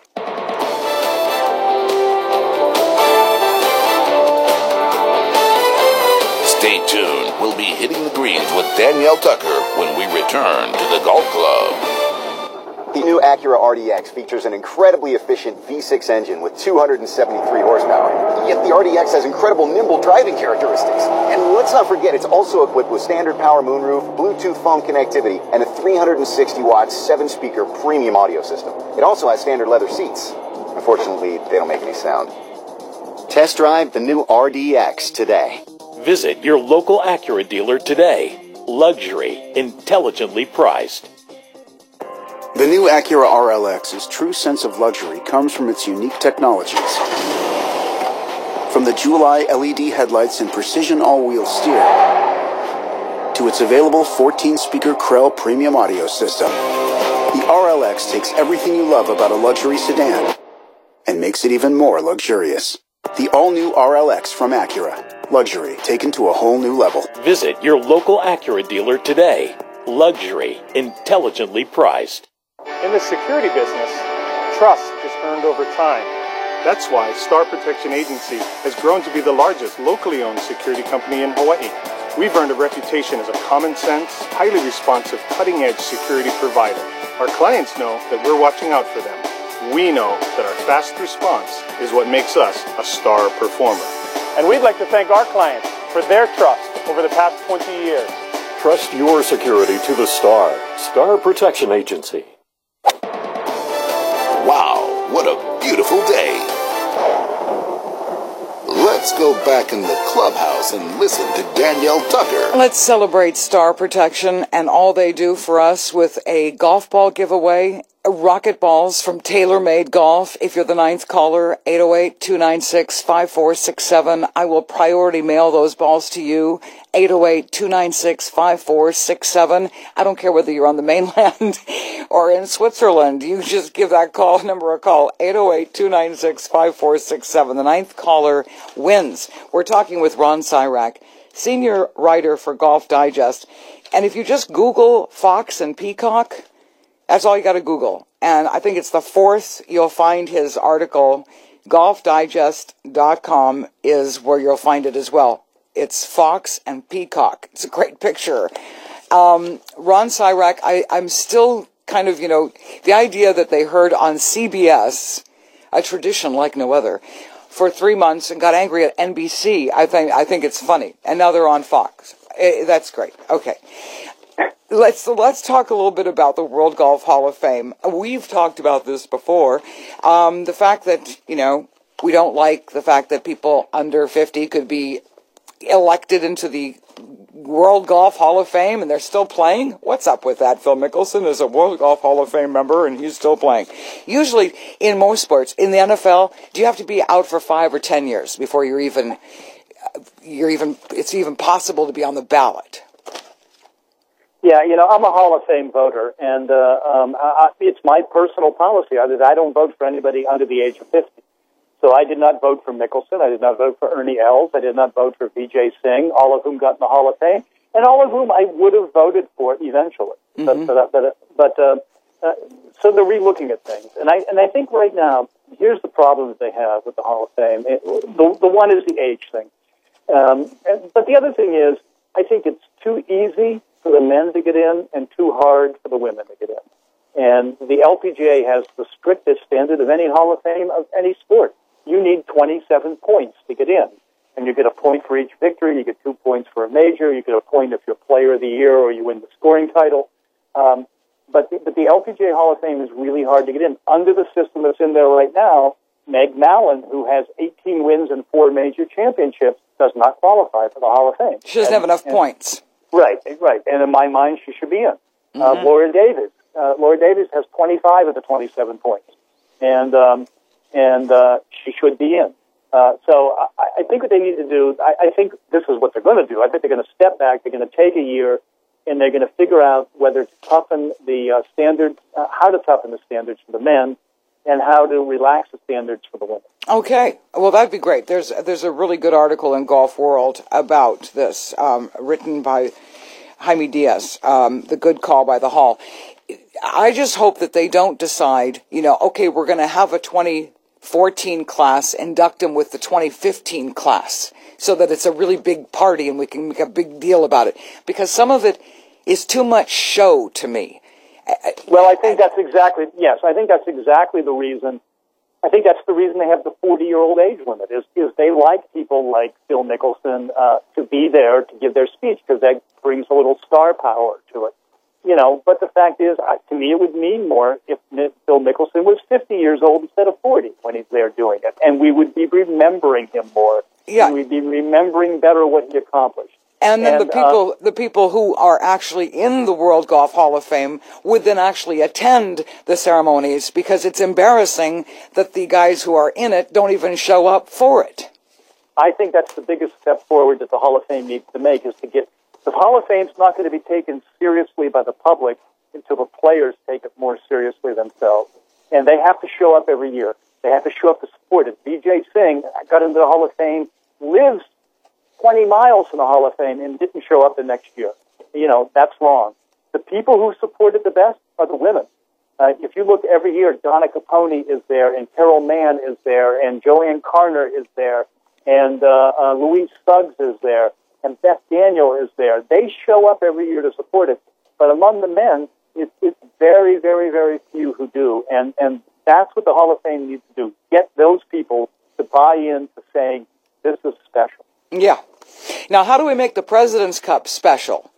Stay tuned. We'll be hitting the greens with Danielle Tucker when we return to the Golf Club. The new Acura R D X features an incredibly efficient V six engine with two hundred seventy-three horsepower. Yet the R D X has incredible nimble driving characteristics. And let's not forget, it's also equipped with standard power moonroof, Bluetooth phone connectivity, and a three hundred sixty watt seven speaker premium audio system. It also has standard leather seats. Unfortunately, they don't make any sound. Test drive the new R D X today. Visit your local Acura dealer today. Luxury, intelligently priced. The new Acura R L X's true sense of luxury comes from its unique technologies. From the July L E D headlights and precision all-wheel steer to its available fourteen-speaker Krell premium audio system, the R L X takes everything you love about a luxury sedan and makes it even more luxurious. The all-new R L X from Acura. Luxury taken to a whole new level. Visit your local Acura dealer today. Luxury, intelligently priced. In the security business, trust is earned over time. That's why Star Protection Agency has grown to be the largest locally owned security company in Hawaii. We've earned a reputation as a common sense, highly responsive, cutting-edge security provider. Our clients know that we're watching out for them. We know that our fast response is what makes us a star performer. And we'd like to thank our clients for their trust over the past twenty years. Trust your security to the Star. Star Protection Agency. Wow, what a beautiful day. Let's go back in the clubhouse and listen to Danielle Tucker. Let's celebrate Star Protection and all they do for us with a golf ball giveaway. Rocket balls from TaylorMade Golf. If you're the ninth caller, eight oh eight, two nine six, five four six seven. I will priority mail those balls to you. eight oh eight, two nine six, five four six seven. I don't care whether you're on the mainland or in Switzerland. You just give that call number a call. eight oh eight, two nine six, five four six seven. The ninth caller wins. We're talking with Ron Sirak, senior writer for Golf Digest. And if you just Google Fox and Peacock, that's all you got to Google. And I think it's the fourth you'll find his article. golf digest dot com is where you'll find it as well. It's Fox and Peacock. It's a great picture. Um, Ron Sirak, I, I'm still kind of, you know, the idea that they heard on C B S, a tradition like no other, for three months and got angry at N B C, I think I think it's funny. And now they're on Fox. Eh, that's great. Okay. Let's let's talk a little bit about the World Golf Hall of Fame. We've talked about this before. Um, the fact that, you know, we don't like the fact that people under fifty could be elected into the World Golf Hall of Fame and they're still playing. What's up with that? Phil Mickelson is a World Golf Hall of Fame member and he's still playing. Usually in most sports, in the N F L, do you have to be out for five or ten years before you're even, you're even, it's even possible to be on the ballot? Yeah, you know, I'm a Hall of Fame voter, and uh, um, I, it's my personal policy that I don't vote for anybody under the age of fifty. So I did not vote for Mickelson. I did not vote for Ernie Els. I did not vote for V J Singh, all of whom got in the Hall of Fame, and all of whom I would have voted for eventually. Mm-hmm. But, but, but uh, uh, so they're relooking at things, and I and I think right now here's the problem that they have with the Hall of Fame. It, the the one is the age thing, um, and, but the other thing is I think it's too easy for the men to get in and too hard for the women to get in. And the L P G A has the strictest standard of any Hall of Fame of any sport. You need twenty-seven points to get in. And you get a point for each victory. You get two points for a major. You get a point if you're Player of the Year or you win the scoring title. Um, but, the, but the L P G A Hall of Fame is really hard to get in. Under the system that's in there right now, Meg Mallon, who has eighteen wins and four major championships, does not qualify for the Hall of Fame. She doesn't and, have enough and, points. Right, right. And in my mind, she should be in. Mm-hmm. Uh, Laura Davis. Uh, Laura Davis has twenty-five of the twenty-seven points. And um, and uh, she should be in. Uh, so I, I think what they need to do, I, I think this is what they're going to do. I think they're going to step back. They're going to take a year, and they're going to figure out whether to toughen the uh, standards, uh, how to toughen the standards for the men, and how to relax the standards for the women. Okay. Well, that'd be great. There's there's a really good article in Golf World about this, um, written by Jaime Diaz, um, The Good Call by the Hall. I just hope that they don't decide, you know, okay, we're going to have a twenty fourteen class, induct them with the twenty fifteen class, so that it's a really big party and we can make a big deal about it. Because some of it is too much show to me. Well, I think that's exactly, yes, I think that's exactly the reason. I think that's the reason they have the forty-year-old age limit, is, is they like people like Phil Mickelson uh, to be there to give their speech, because that brings a little star power to it. You know, but the fact is, uh, to me, it would mean more if Phil Mickelson was fifty years old instead of forty when he's there doing it, and we would be remembering him more. Yeah. And we'd be remembering better what he accomplished. And then and, the people, uh, the people who are actually in the World Golf Hall of Fame would then actually attend the ceremonies, because it's embarrassing that the guys who are in it don't even show up for it. I think that's the biggest step forward that the Hall of Fame needs to make, is to get, the Hall of Fame's not going to be taken seriously by the public until the players take it more seriously themselves. And they have to show up every year. They have to show up to support it. Vijay Singh got into the Hall of Fame, lives twenty miles from the Hall of Fame, and didn't show up the next year. You know, that's wrong. The people who support it the best are the women. Uh, if you look every year, Donna Capone is there, and Carol Mann is there, and Joanne Carner is there, and uh, uh, Louise Suggs is there, and Beth Daniel is there. They show up every year to support it. But among the men, it's, it's very, very, very few who do. And, and that's what the Hall of Fame needs to do. Get those people to buy in to saying, this is special. Yeah. Now, how do we make the President's Cup special?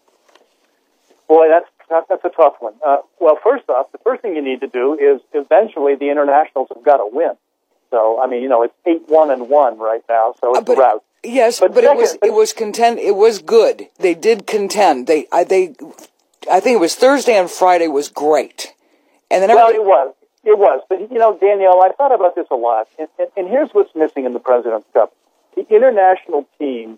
Boy, that's that's a tough one. Uh, well, first off, the first thing you need to do is eventually the internationals have got to win. So, I mean, you know, it's eight one and one right now, so it's uh, but, a rout. Yes, but, but second, it was it was contend. It was good. They did contend. They I they I think it was Thursday and Friday was great. And then well, it was it was. But you know, Danielle, I thought about this a lot, and, and, and here's what's missing in the President's Cup: the international team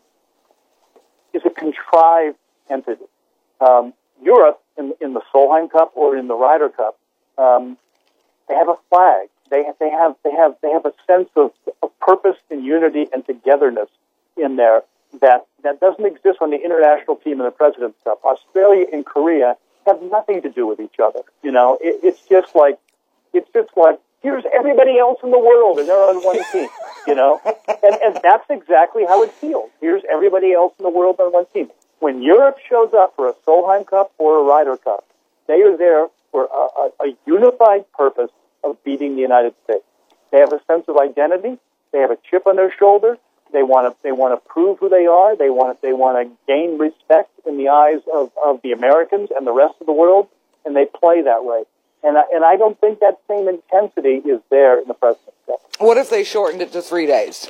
is a contrived entity. Um, Europe, in, in the Solheim Cup or in the Ryder Cup, um, they have a flag. They they have they have they have a sense of, of purpose and unity and togetherness in there that that doesn't exist on the international team in the President's Cup. Australia and Korea have nothing to do with each other. You know, it, it's just like it's just like here's everybody else in the world and they're on one team. You know, and and that's exactly how it feels. Here's everybody else in the world on one team. When Europe shows up for a Solheim Cup or a Ryder Cup, they are there for a, a, a unified purpose of beating the United States. They have a sense of identity. They have a chip on their shoulder. They want to. They want to prove who they are. They want. They want to gain respect in the eyes of, of the Americans and the rest of the world. And they play that way. And I, and I don't think that same intensity is there in the President's Cup. What if they shortened it to three days?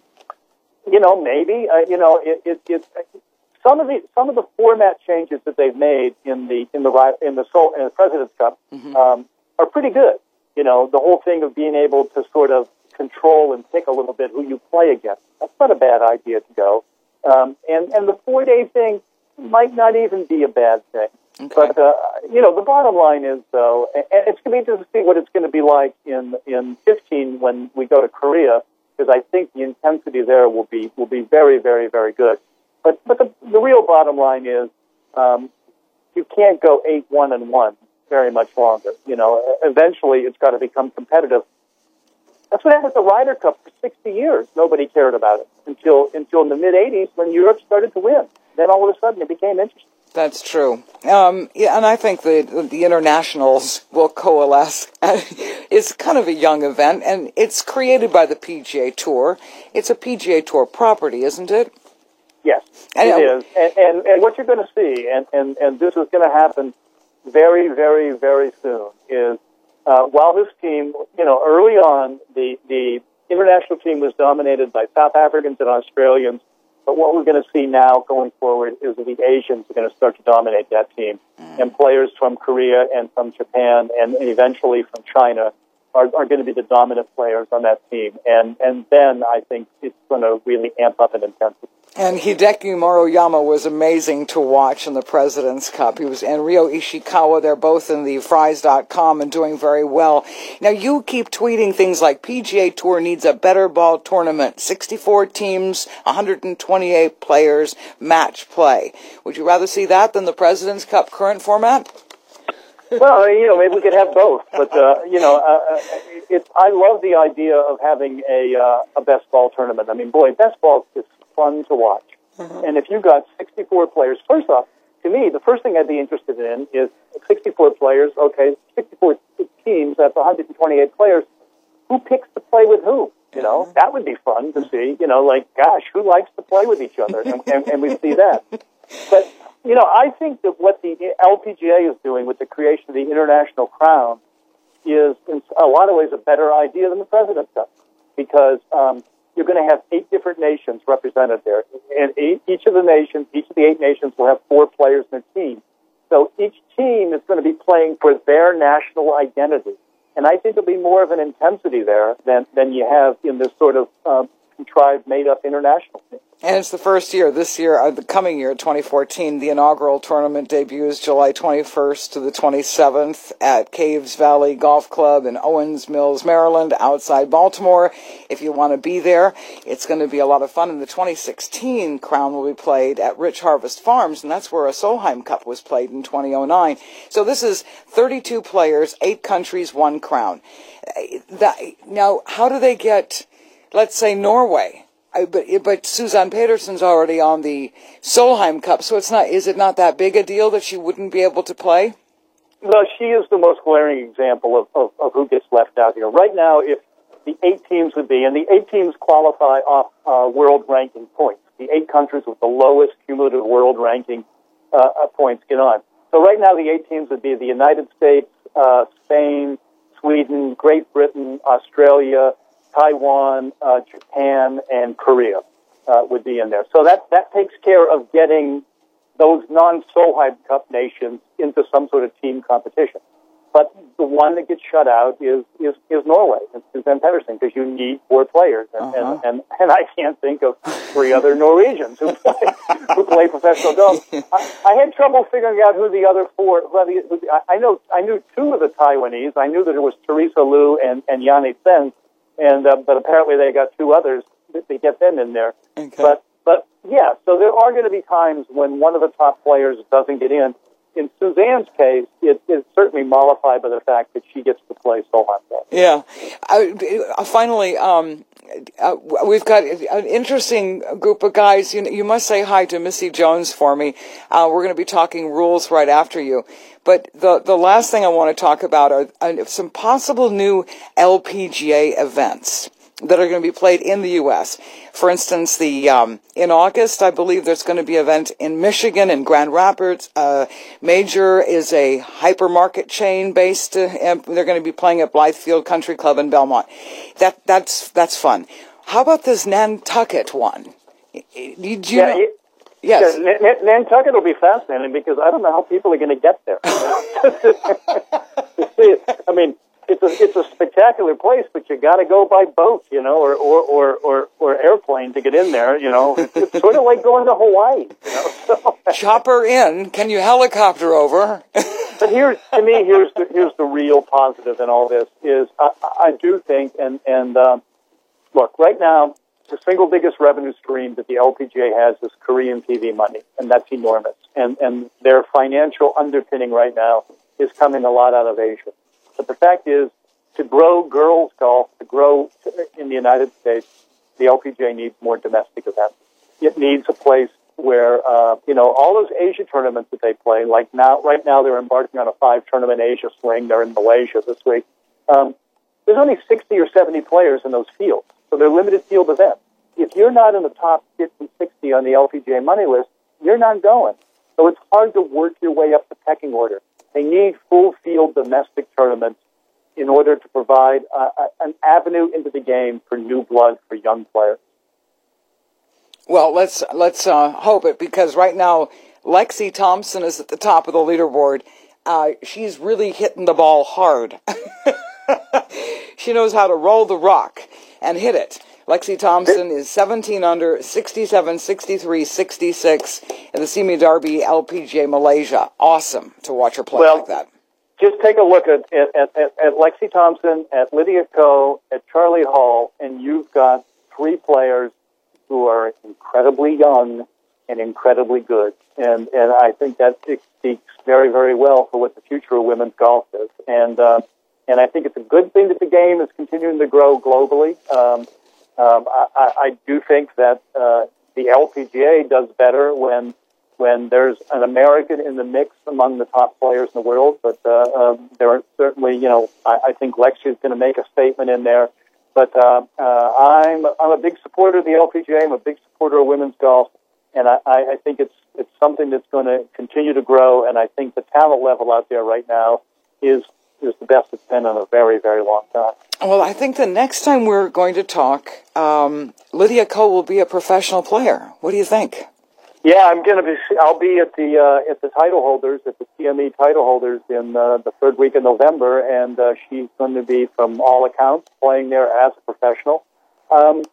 You know, maybe. Uh, you know, it. it, it Some of the some of the format changes that they've made in the in the in the, Sol, in the President's Cup mm-hmm. um, are pretty good. You know, the whole thing of being able to sort of control and pick a little bit who you play against. That's not a bad idea to go. Um, and and the four day thing might not even be a bad thing. Okay. But uh, you know, the bottom line is though, and it's going to be interesting to see what it's going to be like in in fifteen when we go to Korea, because I think the intensity there will be will be very very very good. But but the, the real bottom line is um, you can't go eight one and one very much longer. You know, eventually it's got to become competitive. That's what happened at the Ryder Cup for sixty years. Nobody cared about it until until in the mid eighties when Europe started to win. Then all of a sudden it became interesting. That's true. Um, yeah, and I think the the internationals will coalesce. It's kind of a young event, and it's created by the P G A Tour. It's a P G A Tour property, isn't it? Yes, it is. And, and, and what you're going to see, and, and, and this is going to happen very, very, very soon, is uh, while this team, you know, early on, the, the international team was dominated by South Africans and Australians, but what we're going to see now going forward is that the Asians are going to start to dominate that team, mm. and players from Korea and from Japan and, and eventually from China are, are going to be the dominant players on that team. And, and then I think it's going to really amp up in intensity. And Hideki Maruoyama was amazing to watch in the President's Cup. He was, and Ryo Ishikawa, they're both in the Fries dot com and doing very well. Now, you keep tweeting things like P G A Tour needs a better ball tournament, sixty-four teams, one hundred twenty-eight players, match play. Would you rather see that than the President's Cup current format? Well, you know, maybe we could have both. But, uh, you know, uh, it's, I love the idea of having a, uh, a best ball tournament. I mean, boy, best ball is fun to watch. Mm-hmm. And if you got sixty-four players, first off, to me, the first thing I'd be interested in is sixty-four players, okay, sixty-four teams, that's one hundred twenty-eight players. Who picks to play with who? You know, mm-hmm. that would be fun to see. You know, like, gosh, who likes to play with each other? And, and, and we see that. But, you know, I think that what the L P G A is doing with the creation of the International Crown is, in a lot of ways, a better idea than the President's Cup. Because um, you're going to have eight different nations represented there. And each of the nations, each of the eight nations will have four players in their team. So each team is going to be playing for their national identity. And I think there'll be more of an intensity there than, than you have in this sort of uh, tribe made up international team. And it's the first year, this year, uh, the coming year, twenty fourteen, the inaugural tournament debuts July twenty-first to the twenty-seventh at Caves Valley Golf Club in Owens Mills, Maryland, outside Baltimore. If you want to be there, it's going to be a lot of fun. And the twenty sixteen crown will be played at Rich Harvest Farms, and that's where a Solheim Cup was played in two thousand nine. So this is thirty-two players, eight countries, one crown. That, now, how do they get, let's say, Norway? I, but but Suzanne Pedersen's already on the Solheim Cup, so it's not. Is it not that big a deal that she wouldn't be able to play? No, she is the most glaring example of, of, of who gets left out here. Right now, if the eight teams would be, and the eight teams qualify off uh, world ranking points, the eight countries with the lowest cumulative world ranking uh, points get on. So right now, the eight teams would be the United States, uh, Spain, Sweden, Great Britain, Australia, Taiwan, uh, Japan, and Korea uh, would be in there. So that, that takes care of getting those non-Solheim Cup nations into some sort of team competition. But the one that gets shut out is is, is Norway, and Suzanne Pedersen, because you need four players, and, uh-huh. and, and and I can't think of three other Norwegians who play who play professional golf. I, I had trouble figuring out who the other four. Who the, who the, I know I knew two of the Taiwanese. I knew that it was Teresa Liu and and Yanni Sen, and uh, but apparently they got two others to get them in there. Okay. But but yeah, so there are going to be times when one of the top players doesn't get in. In Suzanne's case, it is certainly mollified by the fact that she gets to play Solheim Cup. Yeah. Uh, finally, um, uh, we've got an interesting group of guys. You, you must say hi to Missy Jones for me. Uh, we're going to be talking rules right after you. But the, the last thing I want to talk about are uh, some possible new L P G A events that are going to be played in the U S. For instance, the um, in August, I believe there's going to be an event in Michigan in Grand Rapids. Uh, Major is a hypermarket chain based, uh, and they're going to be playing at Blythefield Country Club in Belmont. That that's that's fun. How about this Nantucket one? Did you yeah, know? It, yes, yeah, N- N- Nantucket will be fascinating because I don't know how people are going to get there. I mean. It's a it's a spectacular place, but you got to go by boat, you know, or, or, or, or, or airplane to get in there, you know. It's, it's sort of like going to Hawaii, you know. So. Chopper in, can you helicopter over? But here's to me, here's the here's the real positive in all this is I, I do think, and and um, look, right now the single biggest revenue stream that the L P G A has is Korean T V money, and that's enormous. And and their financial underpinning right now is coming a lot out of Asia. But the fact is, to grow girls golf, to grow in the United States, the L P G A needs more domestic events. It needs a place where, uh, you know, all those Asia tournaments that they play, like now, right now they're embarking on a five-tournament Asia swing. They're in Malaysia this week. Um, there's only sixty or seventy players in those fields, so they're limited field events. If you're not in the top fifty, sixty on the L P G A money list, you're not going. So it's hard to work your way up the pecking order. They need full-field domestic tournaments in order to provide uh, an avenue into the game for new blood for young players. Well, let's let's uh, hope it, because right now Lexi Thompson is at the top of the leaderboard. Uh, she's really hitting the ball hard. She knows how to roll the rock and hit it. Lexi Thompson is seventeen under, sixty-seven, sixty-three, sixty-six in the Simi Darby L P G A Malaysia. Awesome to watch her play well, like that. Just take a look at, at, at, at Lexi Thompson, at Lydia Ko, at Charlie Hall, and you've got three players who are incredibly young and incredibly good. And and I think that speaks very, very well for what the future of women's golf is. And, uh, and I think it's a good thing that the game is continuing to grow globally. Um, Um, I, I do think that uh, the L P G A does better when when there's an American in the mix among the top players in the world. But uh, um, there are certainly, you know, I, I think Lexi is going to make a statement in there. But uh, uh, I'm I'm a big supporter of the L P G A. I'm a big supporter of women's golf, and I, I think it's it's something that's going to continue to grow. And I think the talent level out there right now is. is the best it's been in a very, very long time. Well, I think the next time we're going to talk, um, Lydia Ko will be a professional player. What do you think? Yeah, I'm going to be. I'll be at the uh, at the title holders, at the C M E title holders in uh, the third week of November, and uh, she's going to be, from all accounts, playing there as a professional. Um,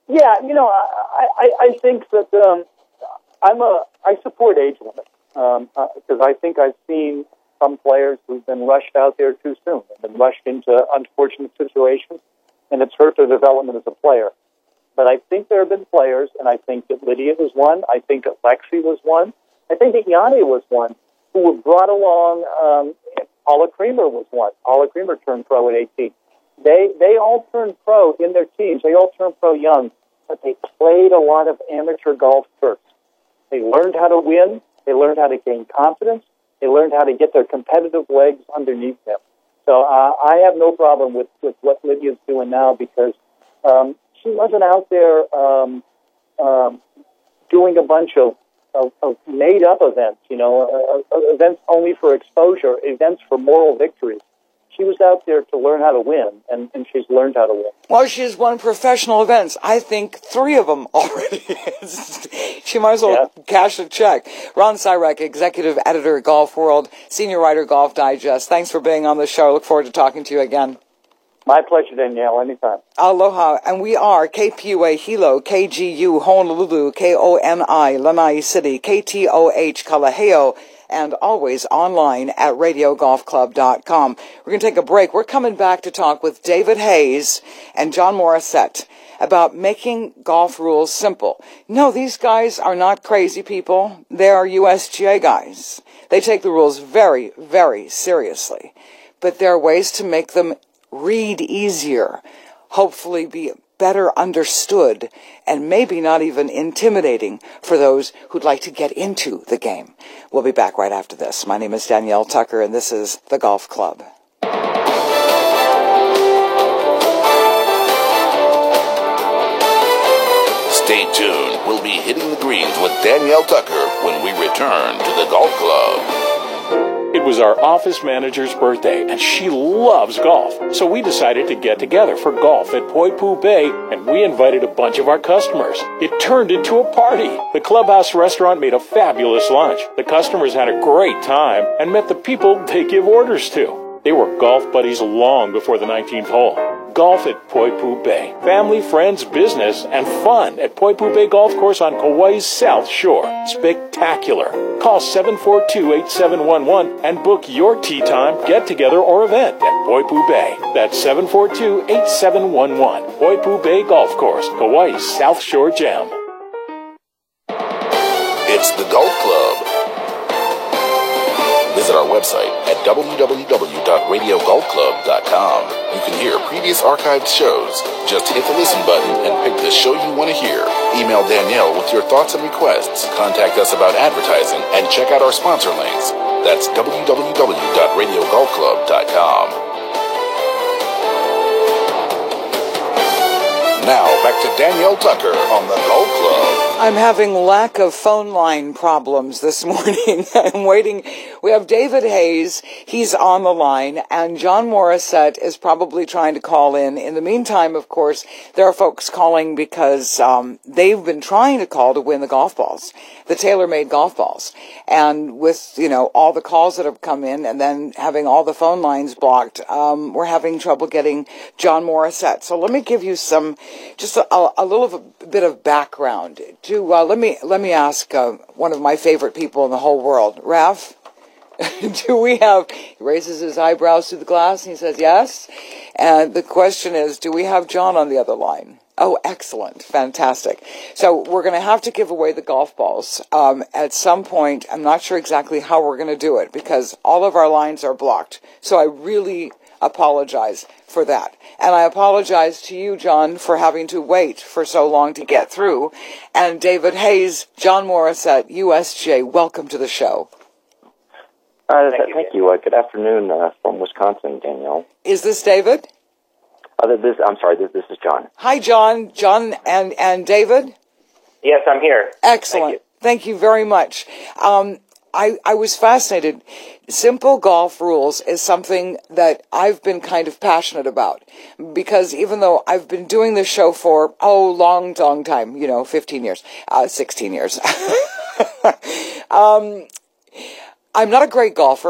Yeah, you know, I, I, I think that um, I'm a I support age limit because um, uh, I think I've seen some players who've been rushed out there too soon and been rushed into unfortunate situations, and it's hurt their development as a player. But I think there have been players, and I think that Lydia was one. I think that Lexi was one. I think that Yanni was one who were brought along. Um, Paula Creamer was one. Paula Creamer turned pro at eighteen. They they all turned pro in their teams. They all turned pro young, but they played a lot of amateur golf first. They learned how to win. They learned how to gain confidence. They learned how to get their competitive legs underneath them. So uh, I have no problem with, with what Lydia's doing now because um, she wasn't out there um, um, doing a bunch of, of, of made-up events, you know, uh, uh, events only for exposure, events for moral victories. She was out there to learn how to win, and, and she's learned how to win. Well, she's won professional events. I think three of them already. She might as well yeah. cash a check. Ron Syrek, executive editor at Golf World, senior writer, Golf Digest. Thanks for being on the show. I look forward to talking to you again. My pleasure, Danielle. Anytime. Aloha. And we are K P U A Hilo, K G U Honolulu, K O N I Lanai City, K T O H Kalaheo, and always online at radio golf club dot com. We're going to take a break. We're coming back to talk with David Hayes and John Morissette about making golf rules simple. No, these guys are not crazy people. They are U S G A guys. They take the rules very, very seriously. But there are ways to make them read easier, hopefully be better understood, and maybe not even intimidating for those who'd like to get into the game. We'll be back right after this. My name is Danielle Tucker, and this is The Golf Club. Stay tuned. We'll be hitting the greens with Danielle Tucker when we return to The Golf Club. It was our office manager's birthday, and she loves golf. So we decided to get together for golf at Poipu Bay, and we invited a bunch of our customers. It turned into a party. The Clubhouse restaurant made a fabulous lunch. The customers had a great time and met the people they give orders to. They were golf buddies long before the nineteenth hole. Golf at Poipu Bay. Family, friends, business, and fun at Poipu Bay Golf Course on Kauai's South Shore. Spectacular. Call seven four two, eight seven one one and book your tee time, get-together, or event at Poipu Bay. That's seven four two, eight seven one one. Poipu Bay Golf Course, Kauai's South Shore Gem. It's The Golf Club. Visit our website at w w w dot radio golf club dot com. You can hear previous archived shows. Just hit the listen button and pick the show you want to hear. Email Danielle with your thoughts and requests. Contact us about advertising and check out our sponsor links. That's w w w dot radio golf club dot com. Now, back to Danielle Tucker on The Golf Club. I'm having lack of phone line problems this morning. I'm waiting. We have David Hayes. He's on the line, and John Morissette is probably trying to call in. In the meantime, of course, there are folks calling because um, they've been trying to call to win the golf balls, the tailor-made golf balls. And with, you know, all the calls that have come in and then having all the phone lines blocked, um, we're having trouble getting John Morissette. So let me give you some, just a, a little bit of background. To, uh, let me let me ask uh, one of my favorite people in the whole world, Raf. Do we have? He raises his eyebrows to the glass and he says yes. And the question is, do we have John on the other line? Oh, excellent, fantastic. So we're going to have to give away the golf balls um, at some point. I'm not sure exactly how we're going to do it because all of our lines are blocked. So I really apologize for that. And I apologize to you, John, for having to wait for so long to get through. And David Hayes, John Morissette, U S G A, welcome to the show. Uh, thank you. Thank you. Uh, good afternoon uh, from Wisconsin, Danielle. Is this David? Uh, this, I'm sorry, this, this is John. Hi, John. John and, and David? Yes, I'm here. Excellent. Thank you, Thank you very much. Um, I, I was fascinated. Simple golf rules is something that I've been kind of passionate about because even though I've been doing this show for, oh, long, long time, you know, fifteen years, uh, sixteen years. um, I'm not a great golfer.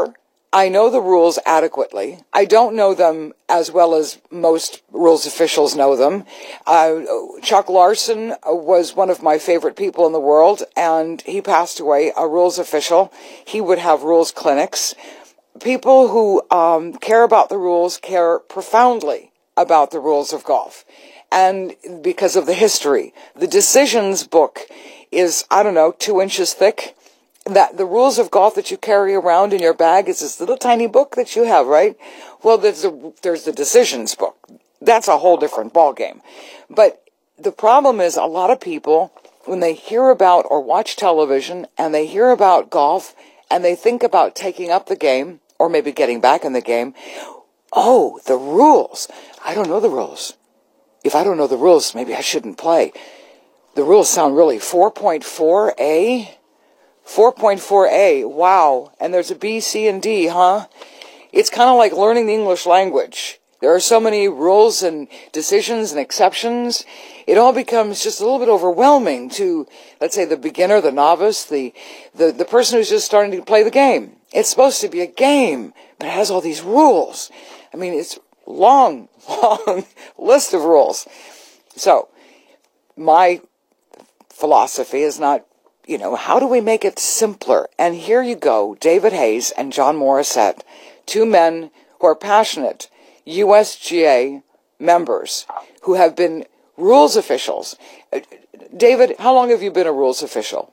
I know the rules adequately. I don't know them as well as most rules officials know them. Uh, Chuck Larson was one of my favorite people in the world, and he passed away, a rules official. He would have rules clinics. People who um, care about the rules care profoundly about the rules of golf. And because of the history, the decisions book is, I don't know, two inches thick. That the rules of golf that you carry around in your bag is this little tiny book that you have, right? Well, there's the, there's the decisions book. That's a whole different ballgame. But the problem is a lot of people, when they hear about or watch television and they hear about golf and they think about taking up the game or maybe getting back in the game, oh, the rules. I don't know the rules. If I don't know the rules, maybe I shouldn't play. The rules sound really four point four A? four point four A, wow. And there's a B, C, and D, huh? It's kind of like learning the English language. There are so many rules and decisions and exceptions. It all becomes just a little bit overwhelming to, let's say, the beginner, the novice, the, the, the person who's just starting to play the game. It's supposed to be a game, but it has all these rules. I mean, it's long, long list of rules. So, my philosophy is not, you know, how do we make it simpler? And here you go, David Hayes and John Morissette, two men who are passionate U S G A members who have been rules officials. David, how long have you been a rules official?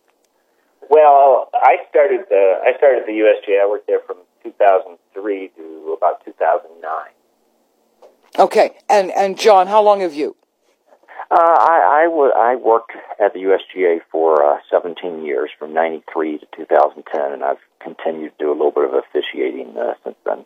Well, I started the I started the U S G A. I worked there from two thousand three to about two thousand nine. Okay, and and John, how long have you? Uh, I, I, w- I worked at the U S G A for uh, seventeen years, from ninety-three to two thousand ten, and I've continued to do a little bit of officiating uh, since then.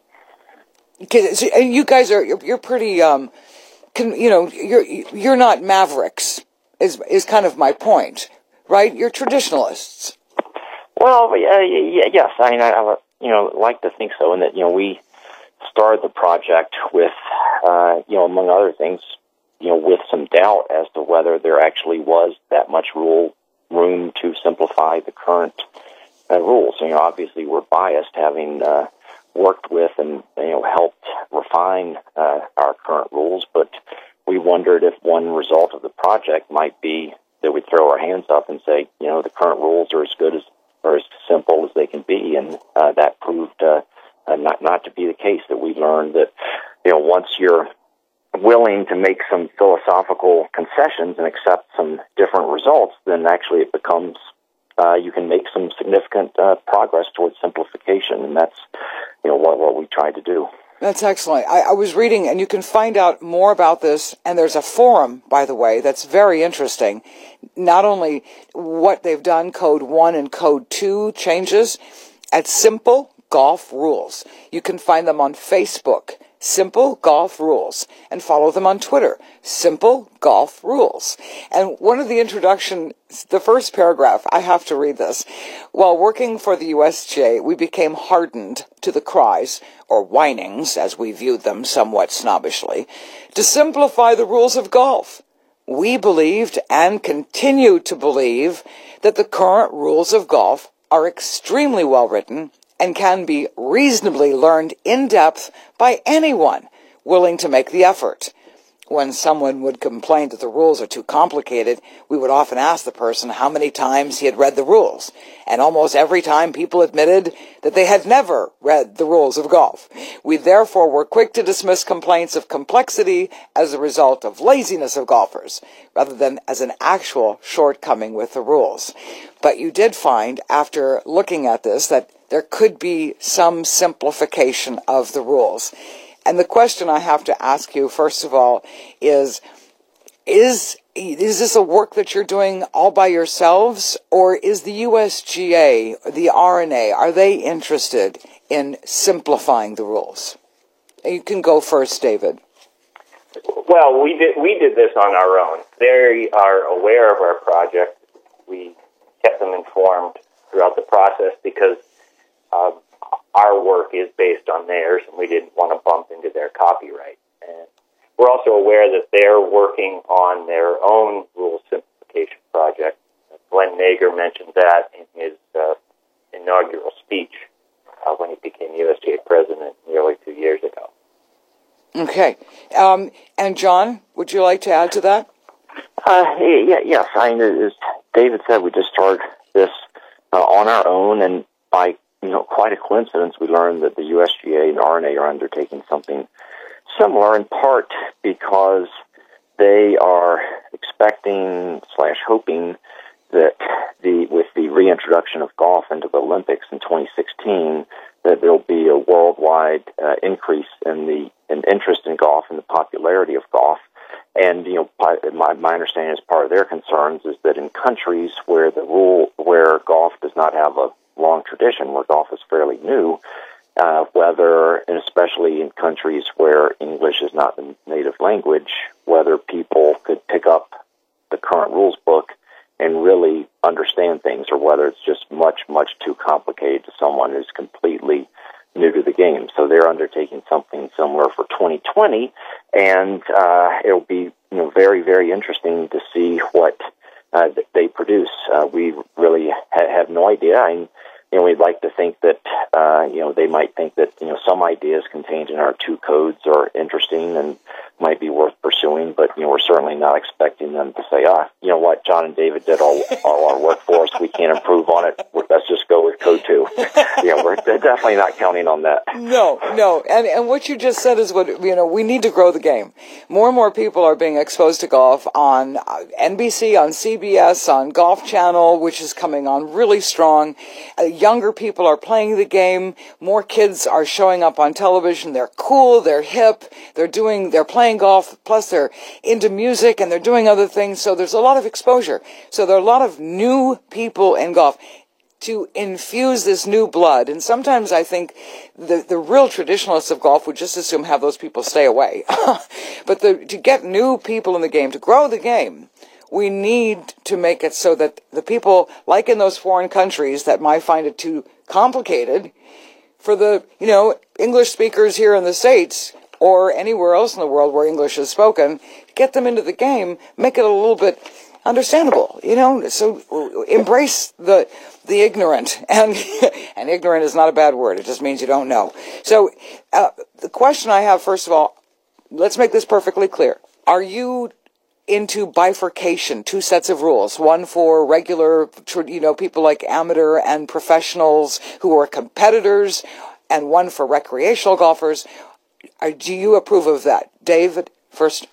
So you guys are you're, you're pretty, um, can, you know, you're you're not mavericks. Is is kind of my point, right? You're traditionalists. Well, uh, yeah, yes, I mean, I, I you know like to think so, and that you know we started the project with uh, you know among other things, you know, with some doubt as to whether there actually was that much rule room to simplify the current uh, rules. So, you know, obviously we're biased, having uh, worked with and, you know, helped refine uh, our current rules, but we wondered if one result of the project might be that we'd throw our hands up and say, you know, the current rules are as good as, or as simple as they can be, and uh, that proved uh, uh, not, not to be the case, that we learned that, you know, once you're willing to make some philosophical concessions and accept some different results, then actually it becomes, uh, you can make some significant uh, progress towards simplification, and that's, you know, what, what we tried to do. That's excellent. I, I was reading, and you can find out more about this, and there's a forum, by the way, that's very interesting. Not only what they've done, Code one and Code two changes, at Simple Golf Rules. You can find them on Facebook, Simple Golf Rules, and follow them on Twitter, Simple Golf Rules. And one of the introduction, the first paragraph, I have to read this. While working for the U S G A, we became hardened to the cries, or whinings, as we viewed them somewhat snobbishly, to simplify the rules of golf. We believed, and continue to believe, that the current rules of golf are extremely well written and can be reasonably learned in depth by anyone willing to make the effort. When someone would complain that the rules are too complicated, we would often ask the person how many times he had read the rules. And almost every time people admitted that they had never read the rules of golf. We therefore were quick to dismiss complaints of complexity as a result of laziness of golfers, rather than as an actual shortcoming with the rules. But you did find, after looking at this, that there could be some simplification of the rules. And the question I have to ask you, first of all, is, is, is this a work that you're doing all by yourselves, or is the U S G A, the R N A, are they interested in simplifying the rules? You can go first, David. Well, we did we did this on our own. They are aware of our project. We kept them informed throughout the process because uh, our work is based on theirs, and we didn't want to bump into their copyright. And we're also aware that they're working on their own rule simplification project. Glenn Nager mentioned that in his uh, inaugural speech uh, when he became Okay. Um, and John, would you like to add to that? Uh, yeah, yes. I mean, as David said, we just started this uh, on our own, and by you know quite a coincidence, we learned that the U S G A and R N A are undertaking something similar, in part because they are expecting slash hoping that the with the reintroduction of golf into the Olympics in twenty sixteen, that there'll be a worldwide uh, increase in the in interest in golf and the popularity of golf. And you know, my my understanding is part of their concerns is that in countries where the rule where golf does not have a long tradition, where golf is fairly new, uh, whether and especially in countries where English is not the native language, whether people could pick up the current rules book and really understand things, or whether it's just much much too complicated to someone who's completely new to the game. So they're undertaking something similar for twenty twenty, and uh, it'll be you know very very interesting to see what uh, they produce. Uh, we really ha- have no idea. I, you know, we'd like to think that uh, you know they might think that you know some ideas contained in our two codes are interesting and might be worth pursuing, but you know we're certainly not expecting them to say, ah, you know what, John and David did all, all our work for us. We can't improve on it. Let's just go with code two. You know, we're definitely not counting on that. No, no, and and what you just said is what you know. We need to grow the game. More and more people are being exposed to golf on N B C, on C B S, on Golf Channel, which is coming on really strong. Uh, younger people are playing the game. More kids are showing up on television. They're cool. They're hip. They're doing. They're playing golf. Plus, they're into music and they're doing other things. So there's a lot of exposure. So there are a lot of new people in golf. To infuse this new blood, and sometimes I think the the real traditionalists of golf would just assume have those people stay away. But the, to get new people in the game, to grow the game, we need to make it so that the people, like in those foreign countries that might find it too complicated, for the you know English speakers here in the States or anywhere else in the world where English is spoken, get them into the game, make it a little bit understandable, you know, so embrace the the ignorant, and and ignorant is not a bad word, it just means you don't know. So uh, the question I have, first of all, let's make this perfectly clear. Are you into bifurcation, two sets of rules, one for regular, you know, people like amateur and professionals who are competitors, and one for recreational golfers? Are, do you approve of that? David, first.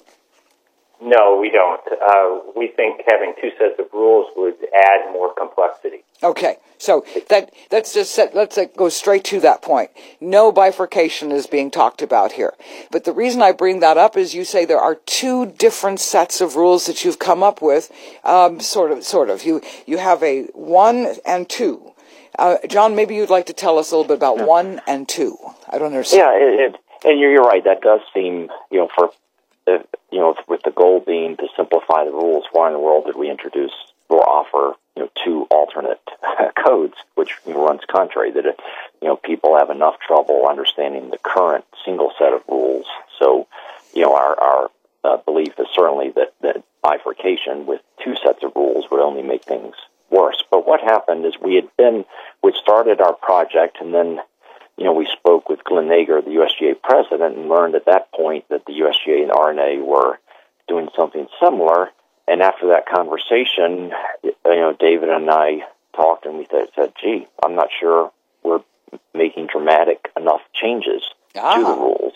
No, we don't. Uh, we think having two sets of rules would add more complexity. Okay, so that that's just set, let's uh, go straight to that point. No bifurcation is being talked about here. But the reason I bring that up is you say there are two different sets of rules that you've come up with. Um, sort of, sort of. You you have a one and two. Uh, John, maybe you'd like to tell us a little bit about yeah. one and two. I don't understand. Yeah, it, it, and you're, you're right. That does seem, you know, for uh, you know, with the goal being to simplify the rules. Why in the world did we introduce or offer, you know, two alternate codes, which runs contrary that, you know, people have enough trouble understanding the current single set of rules. So, you know, our, our uh, belief is certainly that, that bifurcation with two sets of rules would only make things worse. But what happened is we had been, we started our project, and then, you know, we spoke with Glenn Nager, the U S G A president, and learned at that point that the U S G A and R N A were doing something similar. And after that conversation, you know, David and I talked, and we said, gee, I'm not sure we're making dramatic enough changes ah. to the rules.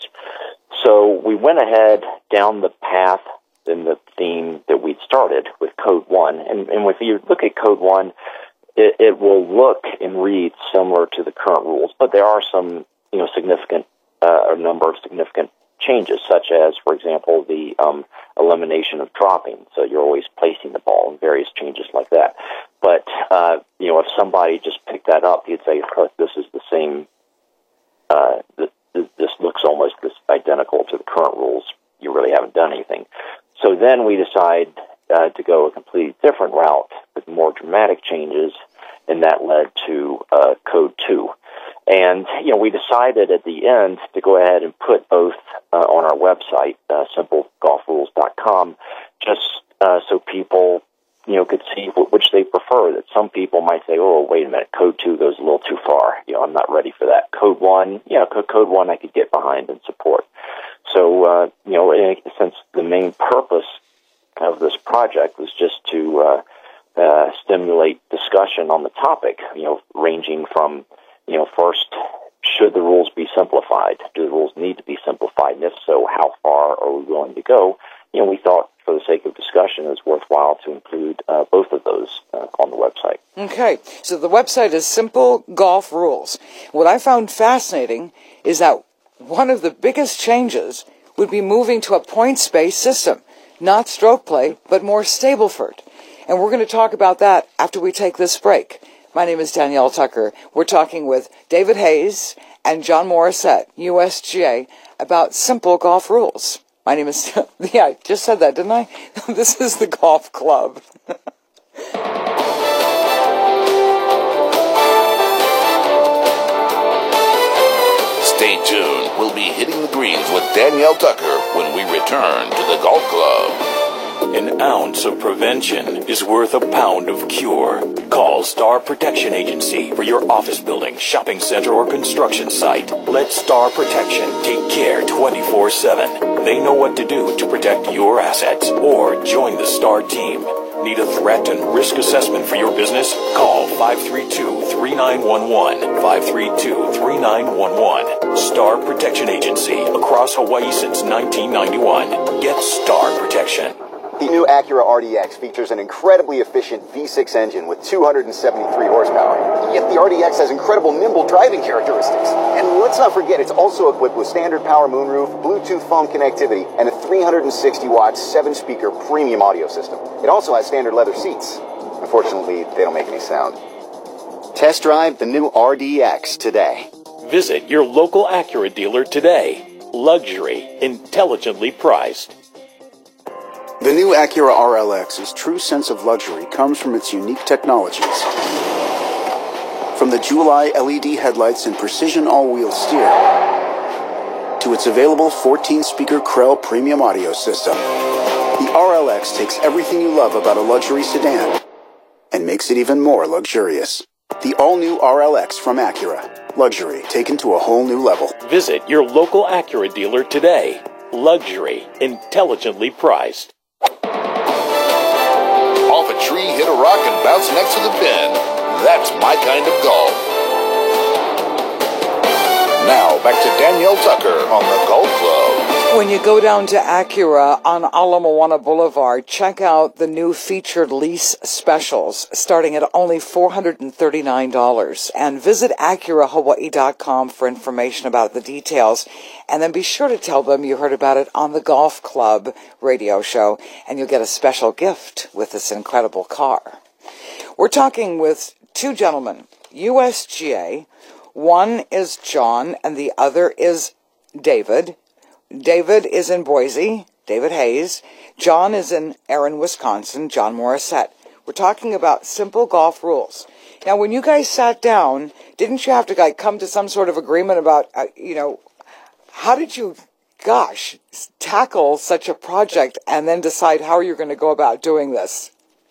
So we went ahead down the path in the theme that we'd started with Code one. And, and if you look at Code one, it, it will look and read similar to the current rules, but there are some, you know, significant, uh, a number of significant changes, such as, for example, the um, elimination of dropping. So you're always placing the ball, and various changes like that. But, uh, you know, if somebody just picked that up, you'd say, oh, this is the same, uh, th- th- this looks almost this identical to the current rules. You really haven't done anything. So then we decide uh, to go a completely different route with more dramatic changes, and that led to uh, Code two. And, you know, we decided at the end to go ahead and put both uh, on our website, uh, simple golf rules dot com, just uh, so people, you know, could see w- which they prefer. That some people might say, oh, wait a minute, Code two goes a little too far. You know, I'm not ready for that. Code one, yeah, Code one I could get behind and support. so, uh, you know, since the main purpose of this project was just to uh, uh, stimulate discussion on the topic, you know, ranging from, you know, first, should the rules be simplified? Do the rules need to be simplified? And if so, how far are we willing to go? You know, we thought, for the sake of discussion, it's worthwhile to include uh, both of those uh, on the website. Okay, so the website is Simple Golf Rules. What I found fascinating is that one of the biggest changes would be moving to a points-based system, not stroke play, but more Stableford. And we're going to talk about that after we take this break. My name is Danielle Tucker. We're talking with David Hayes and John Morissette, U S G A, about Simple Golf Rules. My name is, yeah, I just said that, didn't I? This is the Golf Club. Stay tuned. We'll be hitting the greens with Danielle Tucker when we return to the Golf Club. An ounce of prevention is worth a pound of cure. Call Star Protection Agency for your office building, shopping center, or construction site. Let Star Protection take care twenty-four seven. They know what to do to protect your assets. Or join the Star team. Need a threat and risk assessment for your business? Call five three two, three nine one one, five three two, three nine one one. Star Protection Agency, across Hawaii since nineteen ninety-one. Get Star Protection. The new Acura R D X features an incredibly efficient V six engine with two hundred seventy-three horsepower. Yet the R D X has incredible nimble driving characteristics. And let's not forget, it's also equipped with standard power moonroof, Bluetooth phone connectivity, and a three hundred sixty watt, seven speaker premium audio system. It also has standard leather seats. Unfortunately, they don't make any sound. Test drive the new R D X today. Visit your local Acura dealer today. Luxury, intelligently priced. The new Acura R L X's true sense of luxury comes from its unique technologies. From the Jewel-Eye L E D headlights and precision all-wheel steer, to its available fourteen speaker Krell premium audio system, the R L X takes everything you love about a luxury sedan and makes it even more luxurious. The all-new R L X from Acura. Luxury taken to a whole new level. Visit your local Acura dealer today. Luxury, intelligently priced. Off a tree, hit a rock, and bounce next to the pin. That's my kind of golf. Now, back to Danielle Tucker on the Golf Club. When you go down to Acura on Ala Moana Boulevard, check out the new featured lease specials starting at only four hundred thirty-nine dollars. And visit Acura Hawaii dot com for information about the details. And then be sure to tell them you heard about it on the Golf Club radio show, and you'll get a special gift with this incredible car. We're talking with two gentlemen, U S G A. One is John, and the other is David. David is in Boise, David Hayes. John is in Erin, Wisconsin, John Morissette. We're talking about Simple Golf Rules. Now, when you guys sat down, didn't you have to like come to some sort of agreement about, uh, you know, how did you, gosh, tackle such a project and then decide how you're going to go about doing this?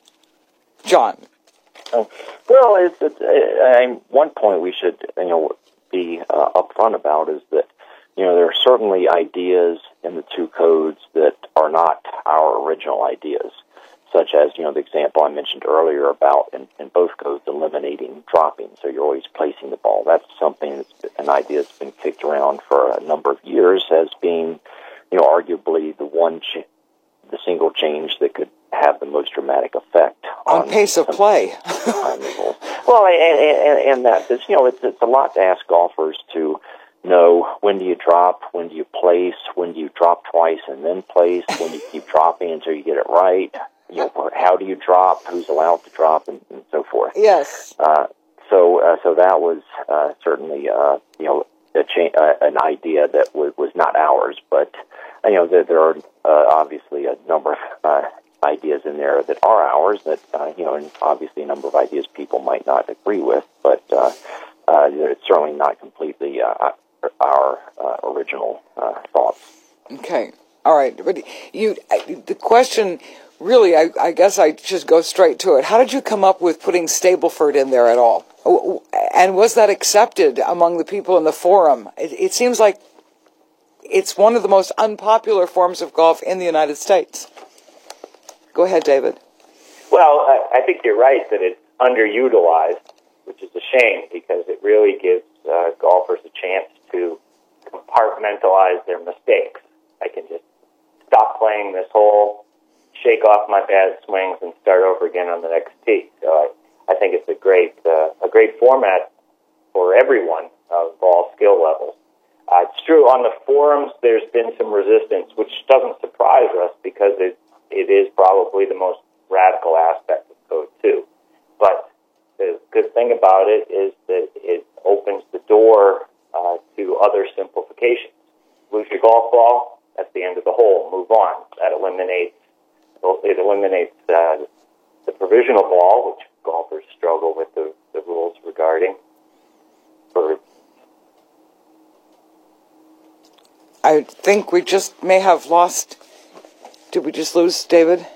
John. Uh, well, it's, it's, uh, one point we should, you know, be uh, upfront about is that, you know, there are certainly ideas in the two codes that are not our original ideas, such as, you know, the example I mentioned earlier about in, in both codes eliminating dropping, so you're always placing the ball. That's something, that's an idea that's been kicked around for a number of years as being, you know, arguably the one, ch- the single change that could have the most dramatic effect on, on pace of play. Well, and, and, and that, because, you know, it's, it's a lot to ask golfers to know when do you drop, when do you place, when do you drop twice and then place, when do you keep dropping until you get it right, you know, how do you drop, who's allowed to drop, and, and so forth. Yes. Uh, so, uh, so that was uh, certainly, uh, you know, a cha- uh, an idea that w- was not ours, but, you know, there, there are uh, obviously a number of uh, ideas in there that are ours that, uh, you know, and obviously a number of ideas people might not agree with, but uh, uh, it's certainly not completely uh, our uh, original uh, thoughts. Okay. All right. But you, the question, really, I, I guess I just go straight to it. How did you come up with putting Stableford in there at all? And was that accepted among the people in the forum? It, it seems like it's one of the most unpopular forms of golf in the United States. Go ahead, David. Well, I, I think you're right that it's underutilized, which is a shame because it really gives uh, golfers a chance to compartmentalize their mistakes. I can just stop playing this hole, shake off my bad swings, and start over again on the next tee. So I, I think it's a great uh, a great format for everyone of all skill levels. Uh, it's true, on the forums there's been some resistance, which doesn't surprise us because it, it is probably the most radical aspect of Code two. But the good thing about it is that it opens the door uh, to other simplifications. Lose your golf ball, that's the end of the hole. Move on. That eliminates it eliminates uh, the provisional ball, which golfers struggle with the, the rules regarding. For I think we just may have lost. Did we just lose David?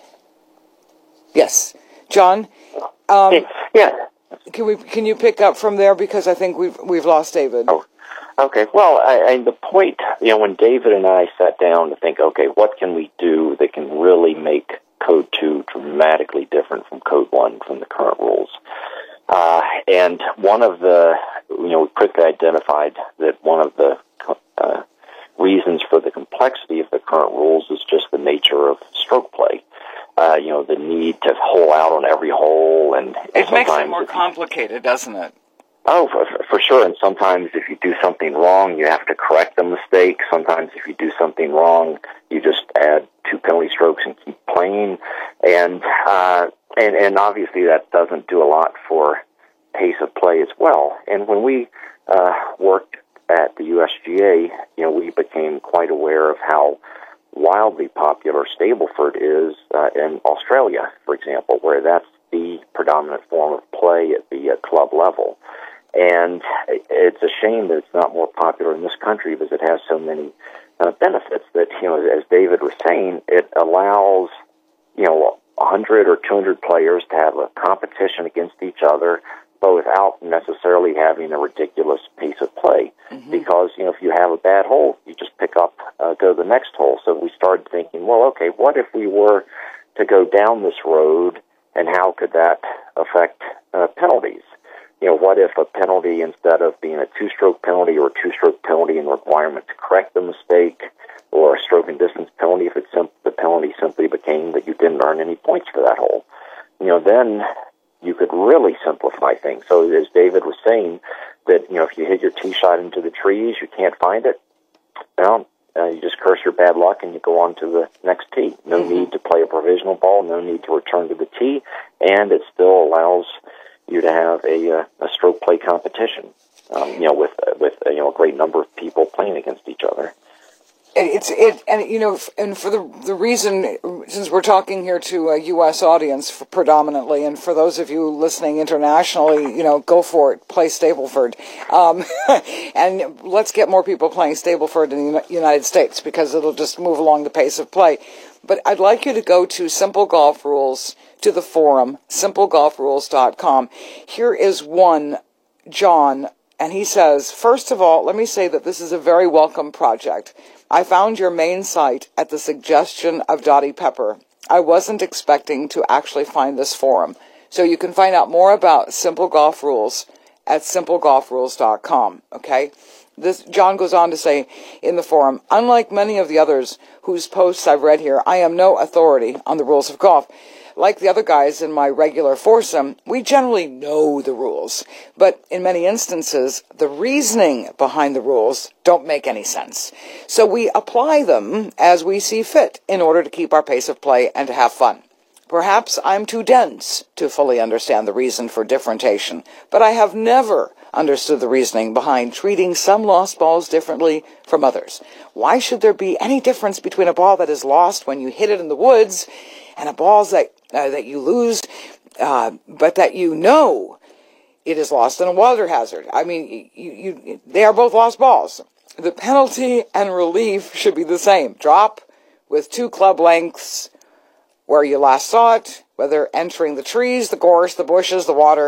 Yes, John. Um, yeah. Can we? Can you pick up from there because I think we've we've lost David. Oh, okay. Well, I, I, the point, you know, when David and I sat down to think, okay, what can we do that can really make Code two dramatically different from Code one, from the current rules? Uh, and one of the, you know, we quickly identified that one of the uh, reasons for the complexity of the current rules is just the nature of stroke play. Uh, you know, the need to hole out on every hole, and, and it makes it more you, complicated, doesn't it? Oh, for, for sure. And sometimes if you do something wrong, you have to correct the mistake. Sometimes if you do something wrong, you just add two penalty strokes and keep playing. And uh, and and obviously that doesn't do a lot for pace of play as well. And when we uh, worked at the U S G A, you know, we became quite aware of how wildly popular Stableford is uh, in Australia, for example, where that's the predominant form of play at the uh, club level. And it's a shame that it's not more popular in this country because it has so many uh, benefits that, you know, as David was saying, it allows, you know, one hundred or two hundred players to have a competition against each other, but without necessarily having a ridiculous pace of play. Mm-hmm. Because, you know, if you have a bad hole, you just pick up, uh, go to the next hole. So we started thinking, well, okay, what if we were to go down this road, and how could that affect uh, penalties? You know, what if a penalty, instead of being a two-stroke penalty or a two-stroke penalty and requirement to correct the mistake, or a stroke and distance penalty, if it's sim- the penalty simply became that you didn't earn any points for that hole? You know, then you could really simplify things. So as David was saying, that, you know, if you hit your tee shot into the trees, you can't find it, well, uh, you just curse your bad luck and you go on to the next tee. No mm-hmm. need to play a provisional ball, no need to return to the tee, and it still allows you to have a, uh, a stroke play competition, um, you know, with, uh, with uh, you know, a great number of people playing against each other. It's it, and you know, and for the the reason, since we're talking here to a U S audience for predominantly, and for those of you listening internationally, you know, go for it, play Stableford, um, and let's get more people playing Stableford in the United States because it'll just move along the pace of play. But I'd like you to go to Simple Golf Rules, to the forum, simple golf rules dot com. Here is one, John, and he says, first of all, let me say that this is a very welcome project. I found your main site at the suggestion of Dottie Pepper. I wasn't expecting to actually find this forum. So you can find out more about Simple Golf Rules at simple golf rules dot com, okay? This, John goes on to say in the forum, unlike many of the others whose posts I've read here, I am no authority on the rules of golf. Like the other guys in my regular foursome, we generally know the rules, but in many instances, the reasoning behind the rules don't make any sense. So we apply them as we see fit in order to keep our pace of play and to have fun. Perhaps I'm too dense to fully understand the reason for differentiation, but I have never understood the reasoning behind treating some lost balls differently from others. Why should there be any difference between a ball that is lost when you hit it in the woods and a ball that Uh, that you lose, uh, but that you know it is lost in a water hazard? I mean, you, you, they are both lost balls. The penalty and relief should be the same. Drop with two club lengths where you last saw it, whether entering the trees, the gorse, the bushes, the water.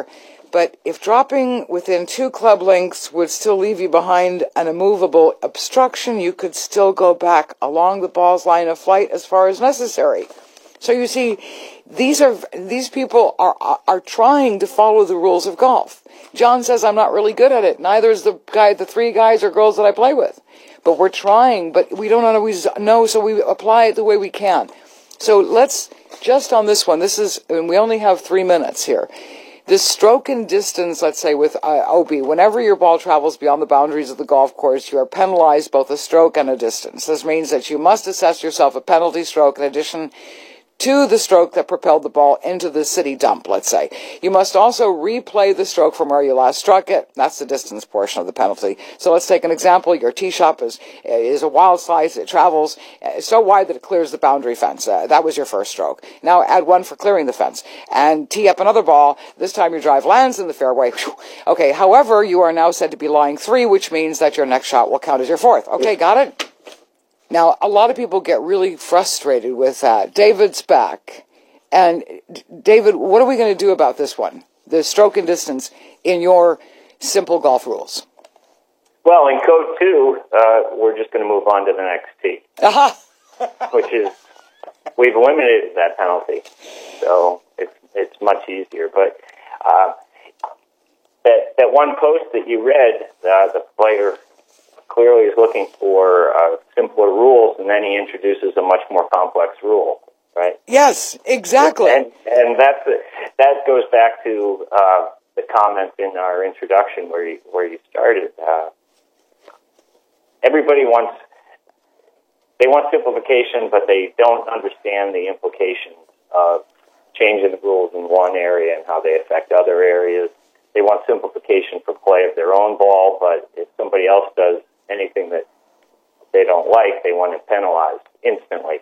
But if dropping within two club lengths would still leave you behind an immovable obstruction, you could still go back along the ball's line of flight as far as necessary. So you see, these are these people are are trying to follow the rules of golf. John says I'm not really good at it. Neither is the guy, the three guys or girls that I play with. But we're trying, but we don't always know, so we apply it the way we can. So let's, just on this one, this is, and we only have three minutes here. This stroke and distance, let's say with uh, O B, whenever your ball travels beyond the boundaries of the golf course, you are penalized both a stroke and a distance. This means that you must assess yourself a penalty stroke in addition to the stroke that propelled the ball into the city dump, let's say. You must also replay the stroke from where you last struck it. That's the distance portion of the penalty. So let's take an example. Your tee shot is, is a wild slice. It travels so wide that it clears the boundary fence. Uh, that was your first stroke. Now add one for clearing the fence. And tee up another ball. This time your drive lands in the fairway. Okay, however, you are now said to be lying three, which means that your next shot will count as your fourth. Okay, got it? Now, a lot of people get really frustrated with that. David's back. And, David, what are we going to do about this one? The stroke and distance in your simple golf rules. Well, in Code two, uh, we're just going to move on to the next tee. Uh-huh. Which is, we've eliminated that penalty. So it's it's much easier. But uh, that, that one post that you read, uh, the player clearly is looking for uh, simpler rules, and then he introduces a much more complex rule, right? Yes, exactly. And, and that's that goes back to uh, the comment in our introduction where you, where you started. Uh, everybody wants they want simplification, but they don't understand the implications of changing the rules in one area and how they affect other areas. They want simplification for play of their own ball, but if somebody else does anything that they don't like, they want it penalized instantly.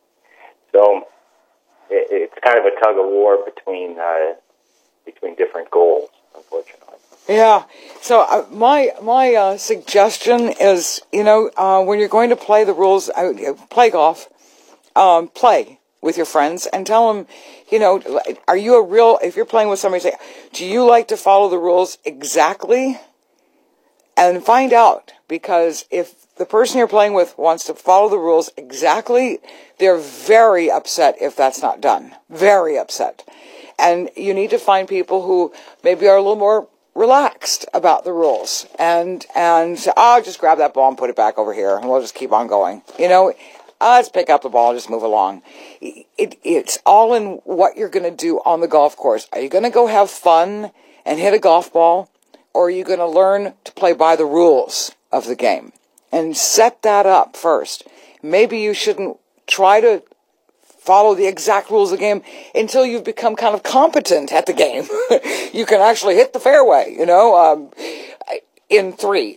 So it, it's kind of a tug of war between uh, between different goals, unfortunately. Yeah. So uh, my my uh, suggestion is, you know, uh, when you're going to play the rules, uh, play golf, um, play with your friends and tell them, you know, are you a real? If you're playing with somebody, say, do you like to follow the rules exactly? And find out, because if the person you're playing with wants to follow the rules exactly, they're very upset if that's not done. Very upset. And you need to find people who maybe are a little more relaxed about the rules and and say, oh, just grab that ball and put it back over here and we'll just keep on going. You know, uh, let's pick up the ball and just move along. It, it's all in what you're going to do on the golf course. Are you going to go have fun and hit a golf ball? Or are you going to learn to play by the rules of the game? And set that up first. Maybe you shouldn't try to follow the exact rules of the game until you've become kind of competent at the game. You can actually hit the fairway, you know, um, in three.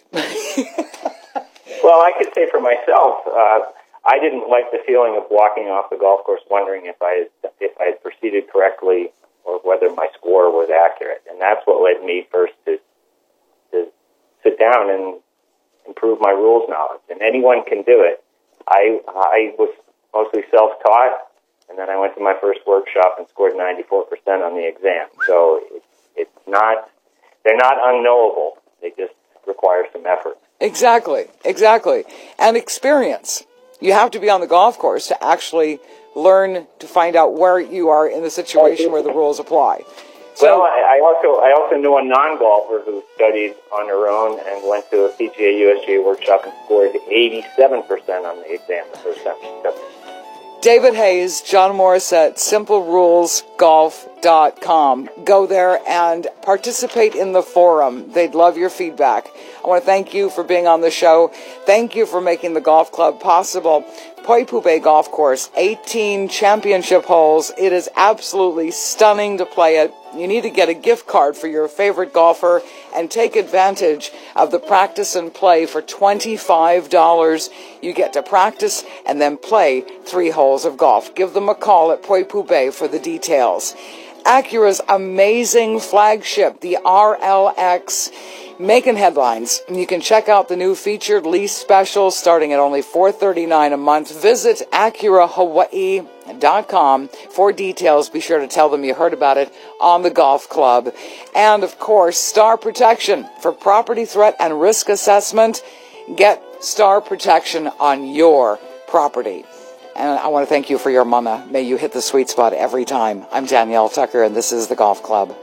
Well, I could say for myself, uh, I didn't like the feeling of walking off the golf course wondering if I had, if I had proceeded correctly or whether my score was accurate. And that's what led me first to to sit down and improve my rules knowledge. And anyone can do it. I I was mostly self-taught, and then I went to my first workshop and scored ninety-four percent on the exam. So it, it's not, they're not unknowable. They just require some effort. Exactly, exactly. And experience. You have to be on the golf course to actually learn to find out where you are in the situation where the rules apply. So, well, I, I also I also knew a non-golfer who studied on her own and went to a P G A U S G A workshop and scored eighty-seven percent on the exam the first time she took it. David Hayes, John Morissette, simple rules golf dot com. Go there and participate in the forum. They'd love your feedback. I want to thank you for being on the show. Thank you for making the golf club possible. Poipu Bay Golf Course, eighteen championship holes. It is absolutely stunning to play it. You need to get a gift card for your favorite golfer and take advantage of the practice and play for twenty-five dollars. You get to practice and then play three holes of golf. Give them a call at Poipu Bay for the details. Acura's amazing flagship, the R L X. making headlines. You can check out the new featured lease special starting at only four hundred thirty-nine dollars a month. Visit Acura Hawaii dot com for details. Be sure to tell them you heard about it on the Golf Club. And, of course, Star Protection for property threat and risk assessment. Get Star Protection on your property. And I want to thank you for your mana. May you hit the sweet spot every time. I'm Danielle Tucker, and this is the Golf Club.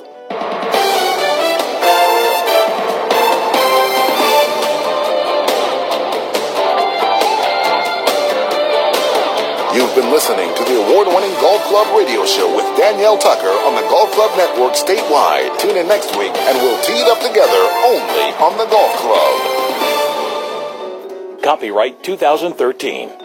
You've been listening to the award-winning Golf Club radio show with Danielle Tucker on the Golf Club Network statewide. Tune in next week and we'll tee it up together only on the Golf Club. Copyright two thousand thirteen.